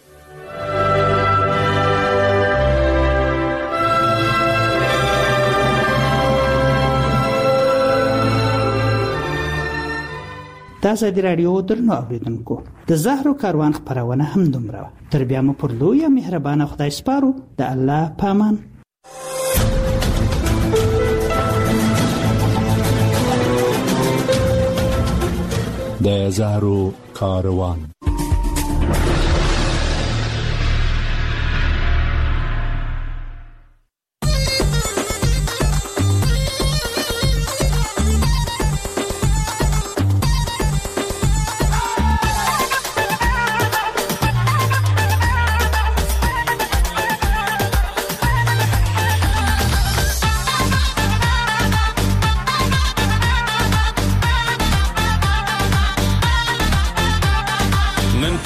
د ازادي راډیو درنو اوریدونکو، د زهرو کاروان خپرونه هم دومره. تر بیا مو پر لویه مهربانه خدای سپارو. د الله پامان. د زهرو کاروان.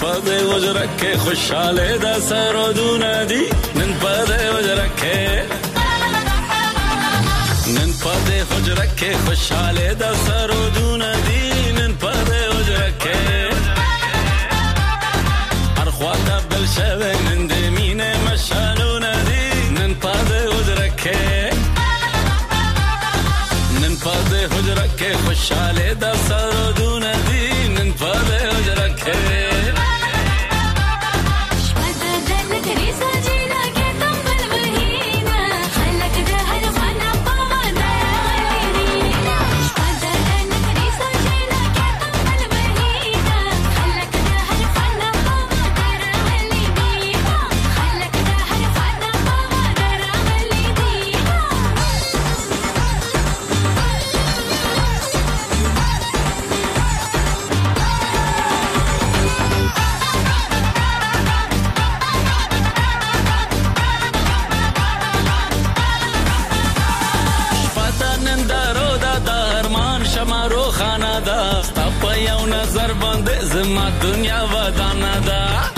پدې وجره کې خوشاله د سرودونه دي نن پدې وجره کې نن پدې وجره کې خوشاله د سرودونه دي نن پدې وجره کې هر خواته بل شوه نن دې مینه مشالونه دي نن پدې وجره کې نن پدې وجره کې خوشاله د سرودونه دي نن پدې وجره کې زما دنیا ودانه ده